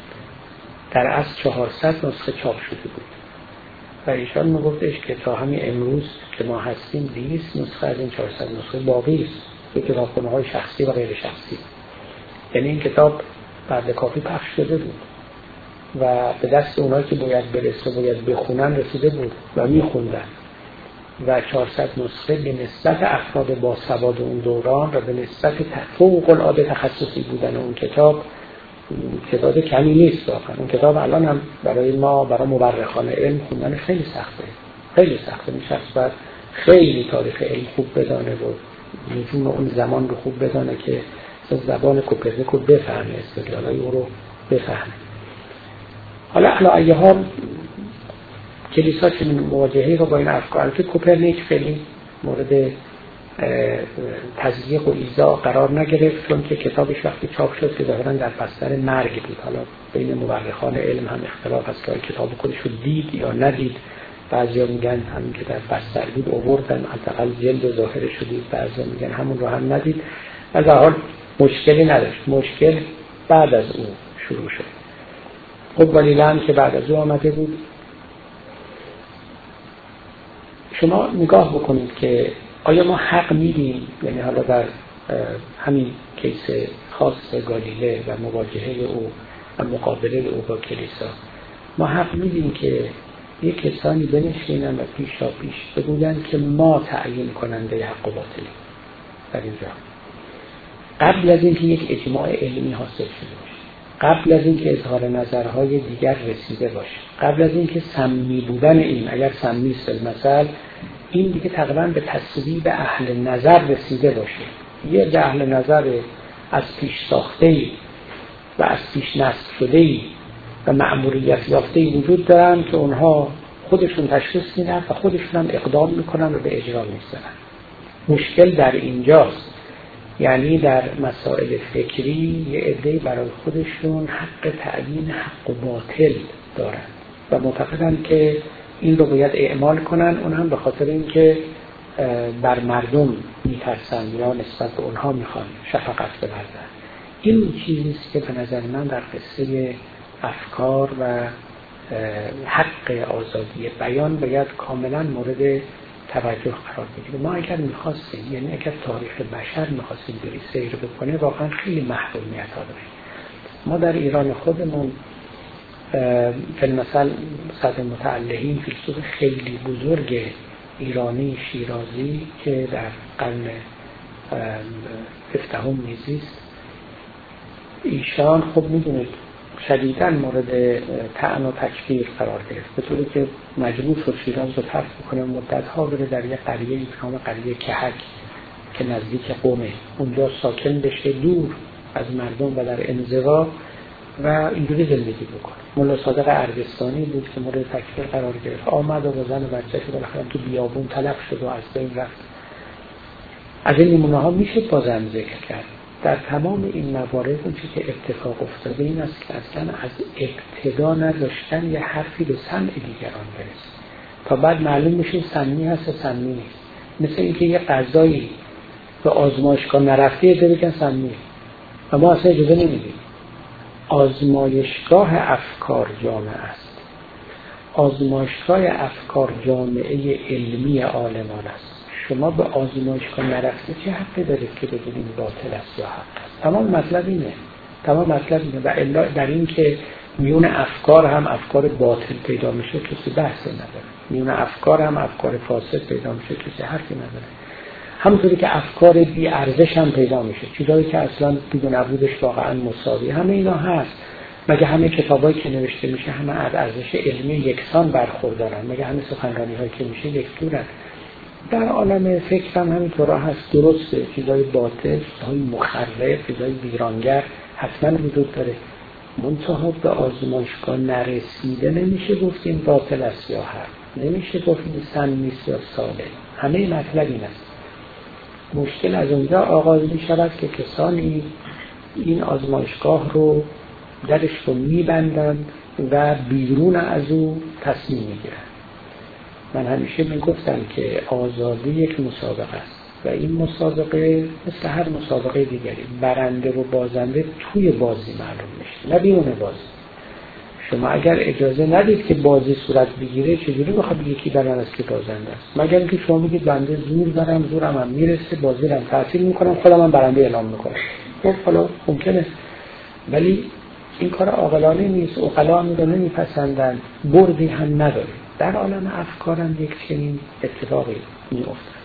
در اصل چهارصد نسخه چاپ شده بود و ایشان میگفتش که تا همین امروز که ما هستیم دویست نسخه از این چهارصد نسخه باقی است که کتابخانه‌های شخصی و غیر شخصی. یعنی این کتاب بعد کافی پخش شده بود و به دست اونایی که باید برسه باید بخونن رسیده بود و میخوندن و چهارصد نسخه به نسبت افراد با سواد اون دوران و به نسبت فوق العاده تخصصی بودن اون کتاب تعداد کمی نیست. واقعا اون کتاب الان هم برای ما، برای مورخان علم خوندن خیلی سخته، خیلی سخته. این شخص باید خیلی تاریخ علم خوب بدانه و نجوم اون زمان رو خوب بدانه که زبان کوپرنیک رو بفهمه، استدلالای او رو بفهمه. حالا علی ای حال کلیسا که مواجهه رو با این افکار، که کوپرنیک خیلی مورد تضییق و ایذا قرار نگرفت، چون که کتابش وقتی چاپ شد که ظاهراً در بستر مرگ بود. حالا بین مورخان علم هم اختلاف هست که کتاب خودش رو دید یا ندید. بعضیا میگن همین که در بستر بود آوردن، حداقل جلد و ظاهرش رو دید، بعضیا میگن همون رو هم ندید. از هر حال مشکلی نداشت. مشکل بعد از اون شروع شد. خب ولیلا هم که بعد از اون آمده بود. شما نگاه بکنید که آیا ما حق میدیم، یعنی حالا در همین کیس خاص گالیله و مواجهه او و مقابله او با کلیسا، ما حق میدیم که یک کسانی بنشینن و پیشا پیش بگوین که ما تعیین کننده حق و باطلی در اینجا، قبل از اینکه یک اجماع علمی حاصل شده باشه، قبل از اینکه اظهار نظرهای دیگر رسیده باشه، قبل از اینکه سمی بودن این، اگر سمی است مثلا، این دیگه تقریبا به تصویب اهل نظر رسیده باشه. یه اهل نظر از پیش ساخته‌ای و از پیش نسب شده‌ای و مأموریت یافته‌ای وجود دارن که اونها خودشون تشخیص میدن و خودشون هم اقدام میکنن و به اجرا می‌رسن. مشکل در اینجاست، یعنی در مسائل فکری یه عده‌ای برای خودشون حق تعیین حق و باطل دارن و معتقدن که این رو باید اعمال کنن، اون هم به خاطر اینکه بر مردم میترسن یا نسبت به اونها میخوان شفقت بورزن. این چیزیست که به نظر من در قصه افکار و حق آزادی بیان باید کاملا مورد توجه قرار بگیره. ما اگر میخواستیم، یعنی اگر تاریخ بشر میخواستیم بری سیر بکنه، واقعا خیلی محرومیت ها داریم. ما در ایران خودمون مثلا صدر متعلهین فیلسوف خیلی بزرگ ایرانی شیرازی که در قرن هفدهم میزیست، ایشان خب میدونید شدیداً مورد طعن و تکفیر قرار گرفت، به طوری که مجبور شد شیراز رو ترک بکنه، مدت‌ها بره در یک قریه به نام قریه کهک که نزدیک قومه، اونجا ساکن بشه دور از مردم و در انزوا و اینجوری زندگی بکنه. مولا صادق ارغستانی بود که مورد تکفیر قرار گرفت، آمد و زن و بچه‌ش بالاخره تو بیابون تلف شد و از بین رفت. از این نمونه ها میشه بازم ذکر کرد. در تمام این موارد اون چیزی که اتفاق افتاده این است که اصلا از ابتدا نداشتن یه حرفی به سمع دیگران برسه تا بعد معلوم میشه سمی هست و سمی نیست. مثل اینکه یه غذایی به آزمایشگاه نرفته یه بگن سمی و ما اصلا اجازه نمیدیم. آزمایشگاه افکار جامعه است. آزمایشگاه افکار جامعه علمی عالمان است. شما به آزمایشگاه نرفته چه حقی دارید که بگید این باطل است یا حق است؟ تمام مطلب اینه. تمام مطلب اینه و الا در این که میون افکار هم افکار باطل پیدا میشه کسی بحثی نداره. میون افکار هم افکار فاسد پیدا میشه کسی حرفی نداره. همونطوری که افکار بی ارزش هم پیدا میشه، چیزایی که اصلا بدون نبودش واقعا مساوی، همه اینا هست. مگه همه کتابایی که نوشته میشه همه از ارزش علمی یکسان برخوردارن؟ مگه همه سخنرانی هایی که میشه یکسورن؟ در عالم فکر هم همینطور هست. درسته چیزای باطل، چیزای مخرب، چیزای ویرانگر حتما وجود داره، منتها به آزمایشگاه نرسیده نمیشه گفت این باطل است یا حق، نمیشه گفت این سم نیست یا صالح. همه مطلب این است. مشکل از اونجا آغاز می شود که کسانی این آزمایشگاه رو درش رو میبندند و بیرون از او تصمیم میگیرند. من همیشه میگفتم که آزادی یک مسابقه است و این مسابقه مثل هر مسابقه دیگری برنده و بازنده توی بازی معلوم میشه نه بیرون بازی. شما اگر اجازه ندید که بازی صورت بگیره چجوری بخواد یکی برنده است که بازنده است؟ مگر اینکه شما میگید بنده زور دارم، زورم هم میرسه، بازی رو تحصیل میکنم، خودم هم برنده اعلام میکنم. خب حالا ممکنه، ولی این کار عاقلانه نیست. عقلا هم رو نمیپسندن، بردی هم نداره. در عالم افکار هم یک چنین اتفاقی میفته.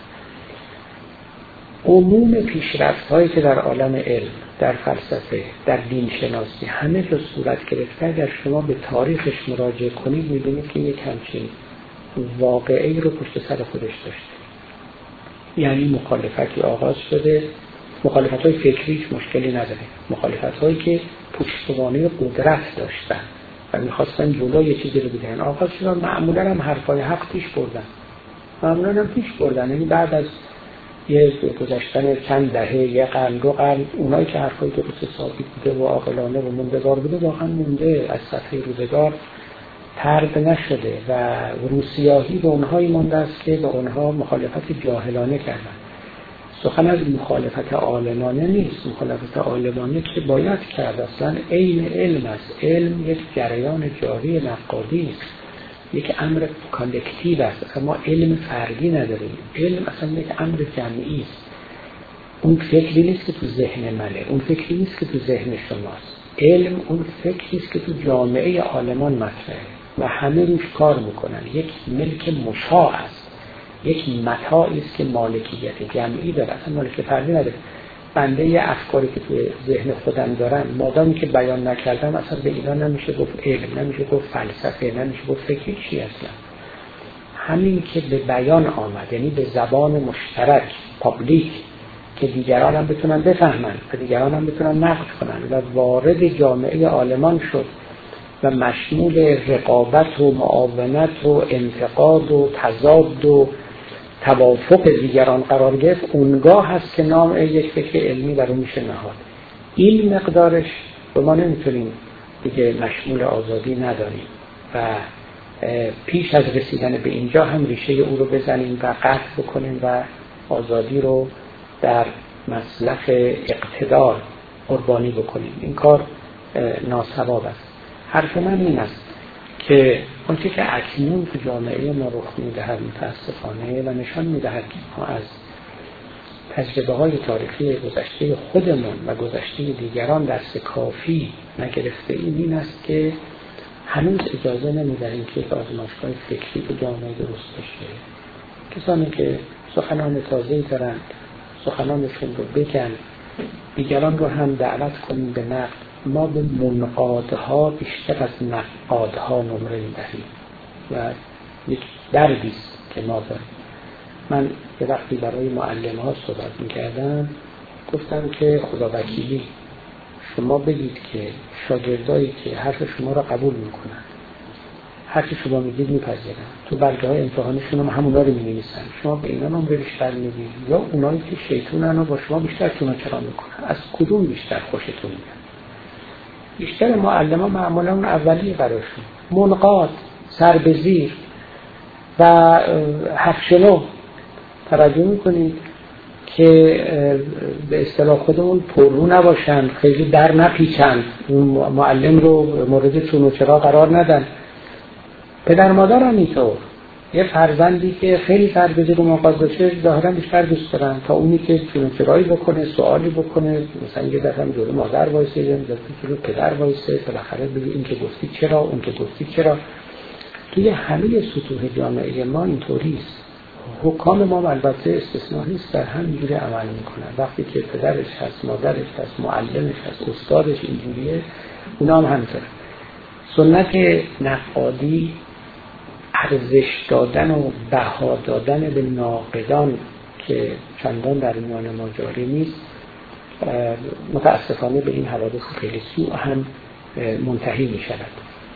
عموم پیشرفت هایی که در عالم علم، در فلسفه، در دین شناسی همه جا صورت گرفته، اگر شما به تاریخش مراجعه کنید می‌بینید که یک همچین واقعی رو پشت سر خودش داشته. یعنی مخالفتی آغاز شده، مخالفت‌های فکریش مشکلی نداره، مخالفت‌هایی که پشتوانه قدرت داشتن و می‌خواستن جلوی یه چیزی رو بگیرن آغاز شدن، معمولاً هم حرفای حق پیش بردن. معمولا هم پیش بردن. یعنی بعد از یه گذشتن چند دهه، یه قرن، دو قرن، اونایی که حرفای درست ثابت بوده و عاقلانه و موندگار بوده واقعا مونده، از صفحه روزگار طرد نشده و روسیاهی به اونهایی مانده است که به اونها مخالفت جاهلانه کردن. سخن از مخالفت عالمانه نیست. مخالفت عالمانه که باید کرد، اصلا عین علم است. علم یک جریان جاری نقادی است، یک امر کالکتیو است. اصلا ما علم فردی نداریم. علم اصلا یک امر جمعی است. اون فکری نیست که تو ذهن منه، اون فکری نیست که تو ذهن شماست. علم اون فکری است که تو جامعه عالمان مطرحه و همه روش کار میکنن. یک ملک مشاع است، یک متاعی است که مالکیت جمعی داره، اصلا مالکیت فردی نداره. بنده یه افکاری که توی ذهن خودم دارم، مادامی که بیان نکردم، اصلا به اینا نمیشه گفت علم، نمیشه گفت فلسفه، نمیشه گفت فکر چی اصلا. همین که به بیان آمد، یعنی به زبان مشترک، پابلیک، که دیگران هم بتونن بفهمن و دیگران هم بتونن نقد کنن و وارد جامعه عالمان شد و مشمول رقابت و معاونت و انتقاد و تضاد و توافق دیگران قرار گرفت، اونگاه هست که نام یک فکر علمی بر اون میشه نهاد. این مقدارش رو ما نمیتونیم دیگه مشمول آزادی نداریم و پیش از رسیدن به اینجا هم ریشه او رو بزنیم و قطع بکنیم و آزادی رو در مسلخ اقتدار قربانی بکنیم. این کار ناصواب است. حرف من این است که اونچه که اکنون تو جامعه ما رخ می‌دهد متاسفانه و نشان می‌دهد که ما از تجربه های تاریخی گذشته خودمون و گذشته دیگران درس کافی نگرفته ایم، این است که هنوز اجازه نمی‌دهیم که یک آزمایشگاه فکری تو جامعه درست بشه. کسانی که سخنان تازه‌ای دارند سخنانشون رو بگن، دیگران رو هم دعوت کنیم به نقد. ما به منقادها بیشتر از نقادها نمره می‌دهیم و یک دردیست که ما داریم. من یه وقتی برای معلم‌ها صحبت می‌کردم، گفتم که خدا وکیلی شما بگید که شاگردایی که حرف شما را قبول می‌کنن، هرچی شما میگید میپذیرن، تو برگه‌های امتحانشون هم همونا رو می‌نویسن، شما به اینا نمره بیشتر میدید یا اونایی که شیطونن و با شما بیشتر چوناچرا میکنن؟ از کدوم بیشتر خوشتون میاد؟ بیشتر معلمان معمولا اون اولی براشون منقاد، سر به زیر و حرفشنو. توجه میکنید که به اصطلاح خودمون پررو نباشن، خیلی در نپیچن، اون معلم رو مورد چوناچرا قرار ندن. پدر مادر هم اینطور، یه فرزندی که خیلی سربزیر و منقاد باشه ظاهرا بیشتر دوست دارن تا اونی که چوناچرایی بکنه، سوالی بکنه، مثلا یه دفعه جلوی مادر وایسه، یه دفعه جلوی پدر وایسه، بالاخره بگه این که گفتی چرا، اون که گفتی چرا. توی همه سطوح جامعه ما اینطوری است. حکام ما البته استثناء نیست، در همینجوری عمل میکنن. وقتی که پدرش هست، مادرش هست، معلمش هست، استادش اینجوریه، اونا هم همینطوره. سنت نقادی ارزش دادن و بها دادن به ناقدان که چندان در میان ما جاری نیست، متاسفانه به این حوادث خیلی سوء هم منتهی می شود.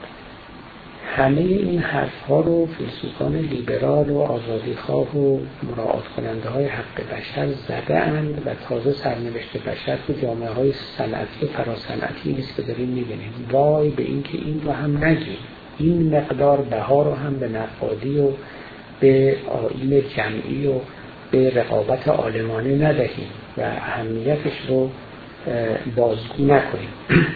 همه این حرف ها رو فیلسوفان لیبرال و آزادیخواه و مراعات کننده های حق بشر زده اند و تازه سرنوشت بشر تو جامعه های صنعتی و فراسنعتی نیست که داریم میبینیم. وای به این که این رو هم نگیم، این مقدار بها رو هم به نقادی و به آیین جمعی و به رقابت عالمانه ندهیم و اهمیتش رو بازگو نکنیم.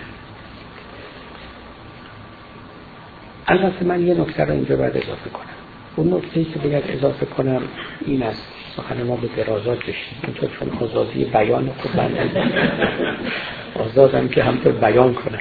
البته من یه نکته رو اینجا باید اضافه کنم. اون نکته‌ای که باید اضافه کنم این است، سخن ما به درازات بشیم، اینطور چون آزادی بیان خود بنده آزادم که همطور بیان کنم.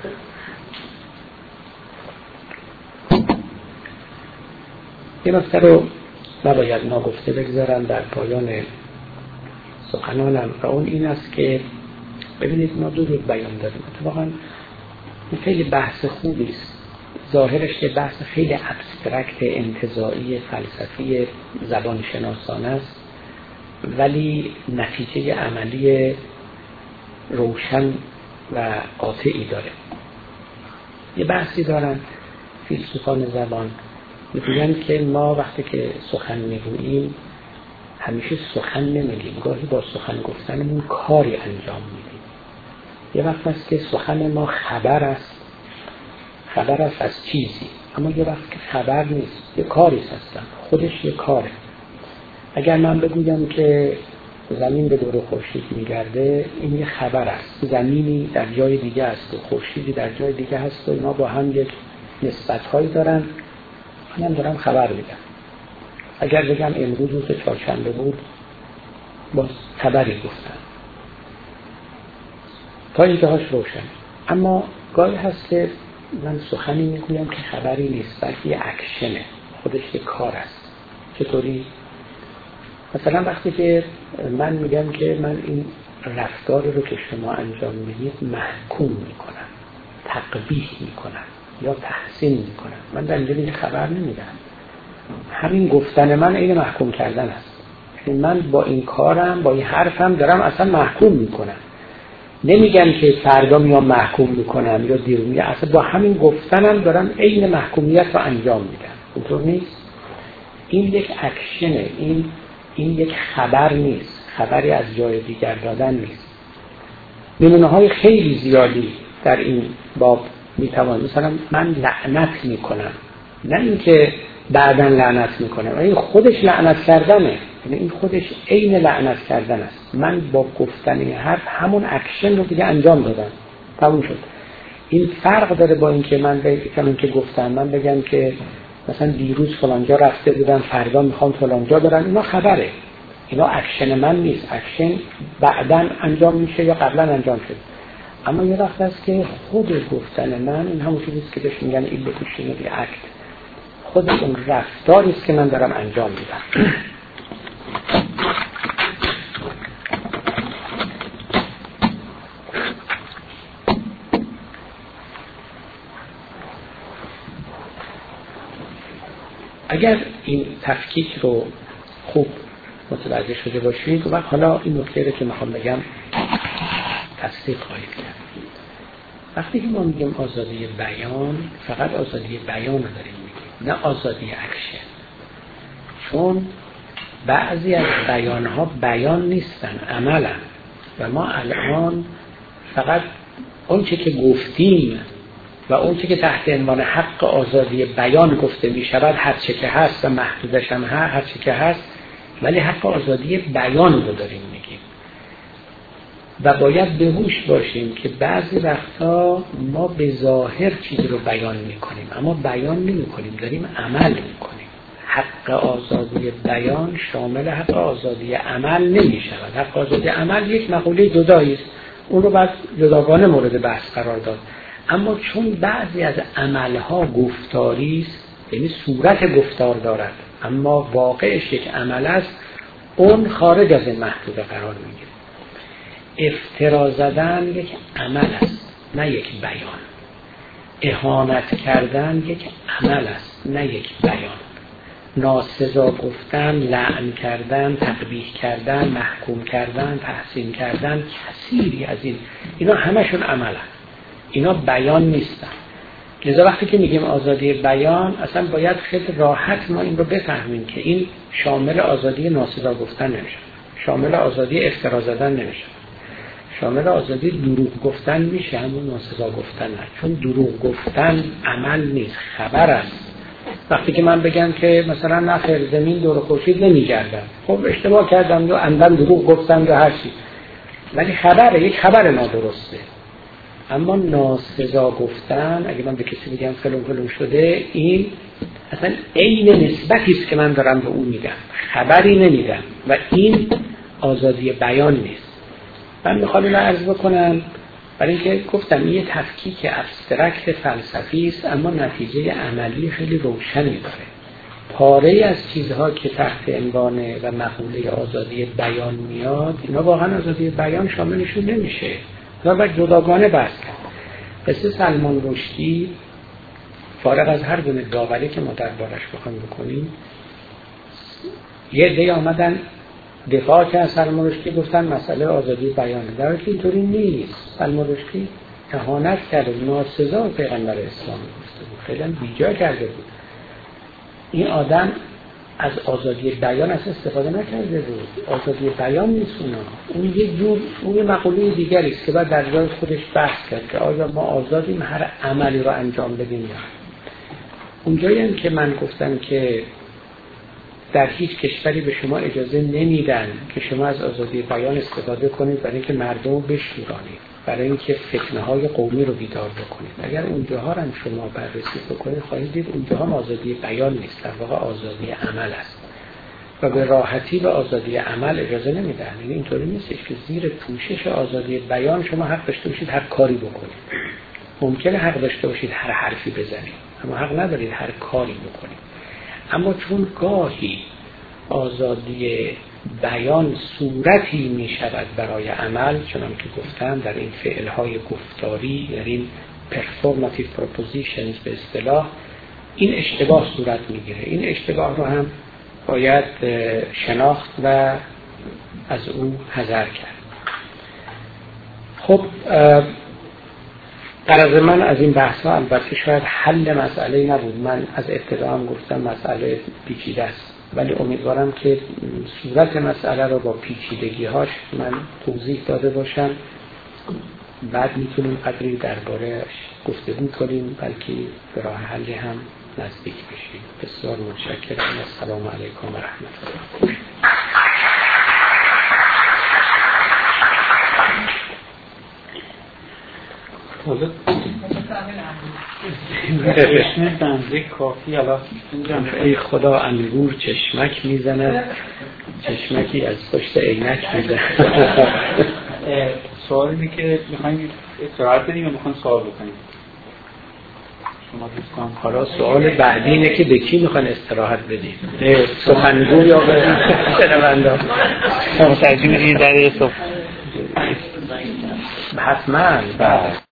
یه نکته رو نباید ناگفته بگذارم در پایان سخنانم و اون این است که ببینید ما دو روز بیان داریم. اتفاقاً خیلی بحث خوبی است. ظاهرش یه بحث خیلی ابسترکت انتزاعی فلسفی زبان شناسانه است، ولی نتیجه عملی روشن و قاطعی داره. یه بحثی دارن فیلسوفان زبان میگن که ما وقتی که سخن میگوییم همیشه سخن نمیگیم، گاهی با سخن گفتنمون کاری انجام میدیم. یه وقت هست که سخن ما خبر است، خبر است از چیزی، اما یه وقت که خبر نیست، یه کاری هستن، خودش یه کاره. اگر من بگویم که زمین به دور خورشید میگرده، این یه خبر است، زمینی در جای دیگه است و خورشیدی در جای دیگه هست و اینا با هم یک نسبت‌هایی دارن، من دارم خبر میدم. اگر بگم امروز روز چهارشنبه بود، باز خبری گفتم. تا اینجاش روشن. اما گاهی هست که من سخنی میگویم که خبری نیست، بلکه یه اکشنه، خودش یه کار است. چطوری؟ مثلا وقتی که من میگم که من این رفتار رو که شما انجام میدید محکوم میکنم، تقبیح میکنم یا تحسین میکنم، من در اینجا دیگه خبر نمیدم. همین گفتن من این محکوم کردن است. یعنی من با این کارم، با این حرفم دارم اصلا محکوم میکنم. نمیگم که فردا میام محکوم میکنم یا دیر میگم، اصلا با همین گفتنم دارم عین محکومیت رو انجام میدم. اونطور نیست؟ این یک اکشنه، این این یک خبر نیست، خبری از جای دیگر دادن نیست. نمونه های خیلی زیادی در این باب میتوان، مثلا من لعنت میکنم، نه اینکه بعداً لعنت میکنم، این خودش لعنت کردنه، یعنی این خودش عین لعنت کردن است. من با گفتن این حرف همون اکشن رو دیگه انجام دادم، تموم شد. این فرق داره با اینکه من بگم که گفتم، من بگم که مثلا دیروز فلانجا رفته بودم، فردا میخوام فلانجا برم، اینا خبره، اینا اکشن من نیست، اکشن بعداً انجام میشه یا قبلا انجام شد. اما یه وقت هست که خود گفتن من، این همون چیزیست که بهش میگن ایلوکیشنری اکت، خود اون رفتاری است که من دارم انجام میدم. اگر این تفکیک رو خوب متوجه شده باشید، و حالا این نکته رو که میخوام بگم تصدیق خواهید کرد. وقتی که ما میگیم آزادی بیان، فقط آزادی بیان رو داریم میگیم، نه آزادی اکشن. چون بعضی از بیانها بیان نیستن، عملن، و ما الان فقط اون چه که گفتیم و اون چه که تحت عنوان حق آزادی بیان گفته میشود، هر چه که هست و محدودش هم هست، هر چه که هست، ولی حق آزادی بیان رو داریم میگیم. و باید به هوش باشیم که بعضی وقتا ما به ظاهر چیز رو بیان میکنیم، اما بیان نمیکنیم، داریم عمل میکنیم. حق آزادی بیان شامل حق آزادی عمل نمیشود. حق آزادی عمل یک مقوله جدایی است، اون رو باید جداگانه مورد بحث قرار داد. اما چون بعضی از عملها گفتاری است، یعنی صورت گفتار دارد اما واقعش یک عمل است، اون خارج از این محدوده قرار میگیره. افترا زدن یک عمل است، نه یک بیان. اهانت کردن یک عمل است، نه یک بیان. ناسزا گفتن، لعن کردن، تقبیح کردن، محکوم کردن، تحسین کردن، کثیری از این، اینا همشون عمل هست، اینا بیان نیستن. لذا وقتی که میگیم آزادی بیان، اصلا باید خیلی راحت ما این رو بفهمیم که این شامل آزادی ناسزا گفتن نمیشه، شامل آزادی افترا زدن نمیشه، شامل آزادی دروغ گفتن میشه، همون ناسزا گفتن نه. چون دروغ گفتن عمل نیست، خبر است. وقتی که من بگم که مثلا نه خیر زمین دور خورشید نمیگردد، خب اشتباه کردم یا عمدن دروغ گفتم یا هر چی، ولی خبره، یک خبر نادرسته. اما ناسزا گفتن، اگه من به کسی بگم فلان فلان شده، این اصلا عین نسبتی است که من دارم به اون میدم، خبری نمیدم، و این آزادی بیان نیست. من میخوام اینو عرض بکنم برای اینکه گفتم این یه تفکیک ابسترکت فلسفی است، اما نتیجه عملی خیلی روشنی داره. پاره از چیزها که تحت عنوان و مقوله آزادی بیان میاد، اینا واقعا آزادی بیان شاملشون نمیشه، و باید جداگانه بحث کرد. قصه سلمان رشدی، فارغ از هر گونه داوری که ما دربارش بخوایم بکنیم، یه عده آمدن دفاع که از سلمان رشدی گفتن مسئله آزادی بیانه، در حالی که اینطوری نیست. سلمان رشدی اهانت کرده، ناسزا پیغمبر اسلام گفته بود، خیلی هم بیجا کرده بود. این آدم از آزادی بیان اصلا استفاده نکرده بود. آزادی بیان نیست اونا، اون یه جور، اون یه مقوله دیگری است که بعد در جای خودش بحث کرد که آیا ما آزادیم هر عملی رو انجام بدیم یا اونجایی هم که من گفتم که در هیچ کشوری به شما اجازه نمیدن که شما از آزادی بیان استفاده کنید برای اینکه مردم رو بشورانید، برای اینکه فتنه های قومی رو بیدار بکنید. اگر اونجاها هم شما بررسی بکنید خواهید دید اونجاها آزادی بیان نیست، در واقع آزادی عمل است و به راحتی به آزادی عمل اجازه نمیدن. یعنی اینطوری نیستش که زیر پوشش آزادی بیان شما حق داشته باشید هر کاری بکنید. ممکنه حق داشته باشید هر حرفی بزنید، اما حق ندارید هر کاری بکنید. اما چون گاهی آزادی بیان صورتی می شود برای عمل، چنان که گفتم در این فعلهای گفتاری، در این performative propositions به اصطلاح، این اشتباه صورت میگیره. این اشتباه رو هم باید شناخت و از او حذر کرد. خب غرض من از این بحث ها البته شاید حل مسئله نبود. من از ابتدا هم گفتم مسئله پیچیده است، ولی امیدوارم که صورت مسئله رو با پیچیدگی هاش من توضیح داده باشم. بعد میتونیم قدری درباره گفتگو کنیم، بلکه به راه حلی هم نزدیک بشیم. بسیار متشکرم. السلام علیکم و رحمت الله. حالا چشمه بنده کافی. حالا ای خدا انگور چشمک میزند، چشمکی از پشت عینک میزند. سوال اینه که میخوایم استراحت بدیم یا میخوایم سوال بکنیم؟ شما دوستان حالا سوال بعدی اینه که به کی میخواین استراحت بدیم؟ سخنگو یا به شنونده؟ ترجیح میدید در صبح؟ حتما.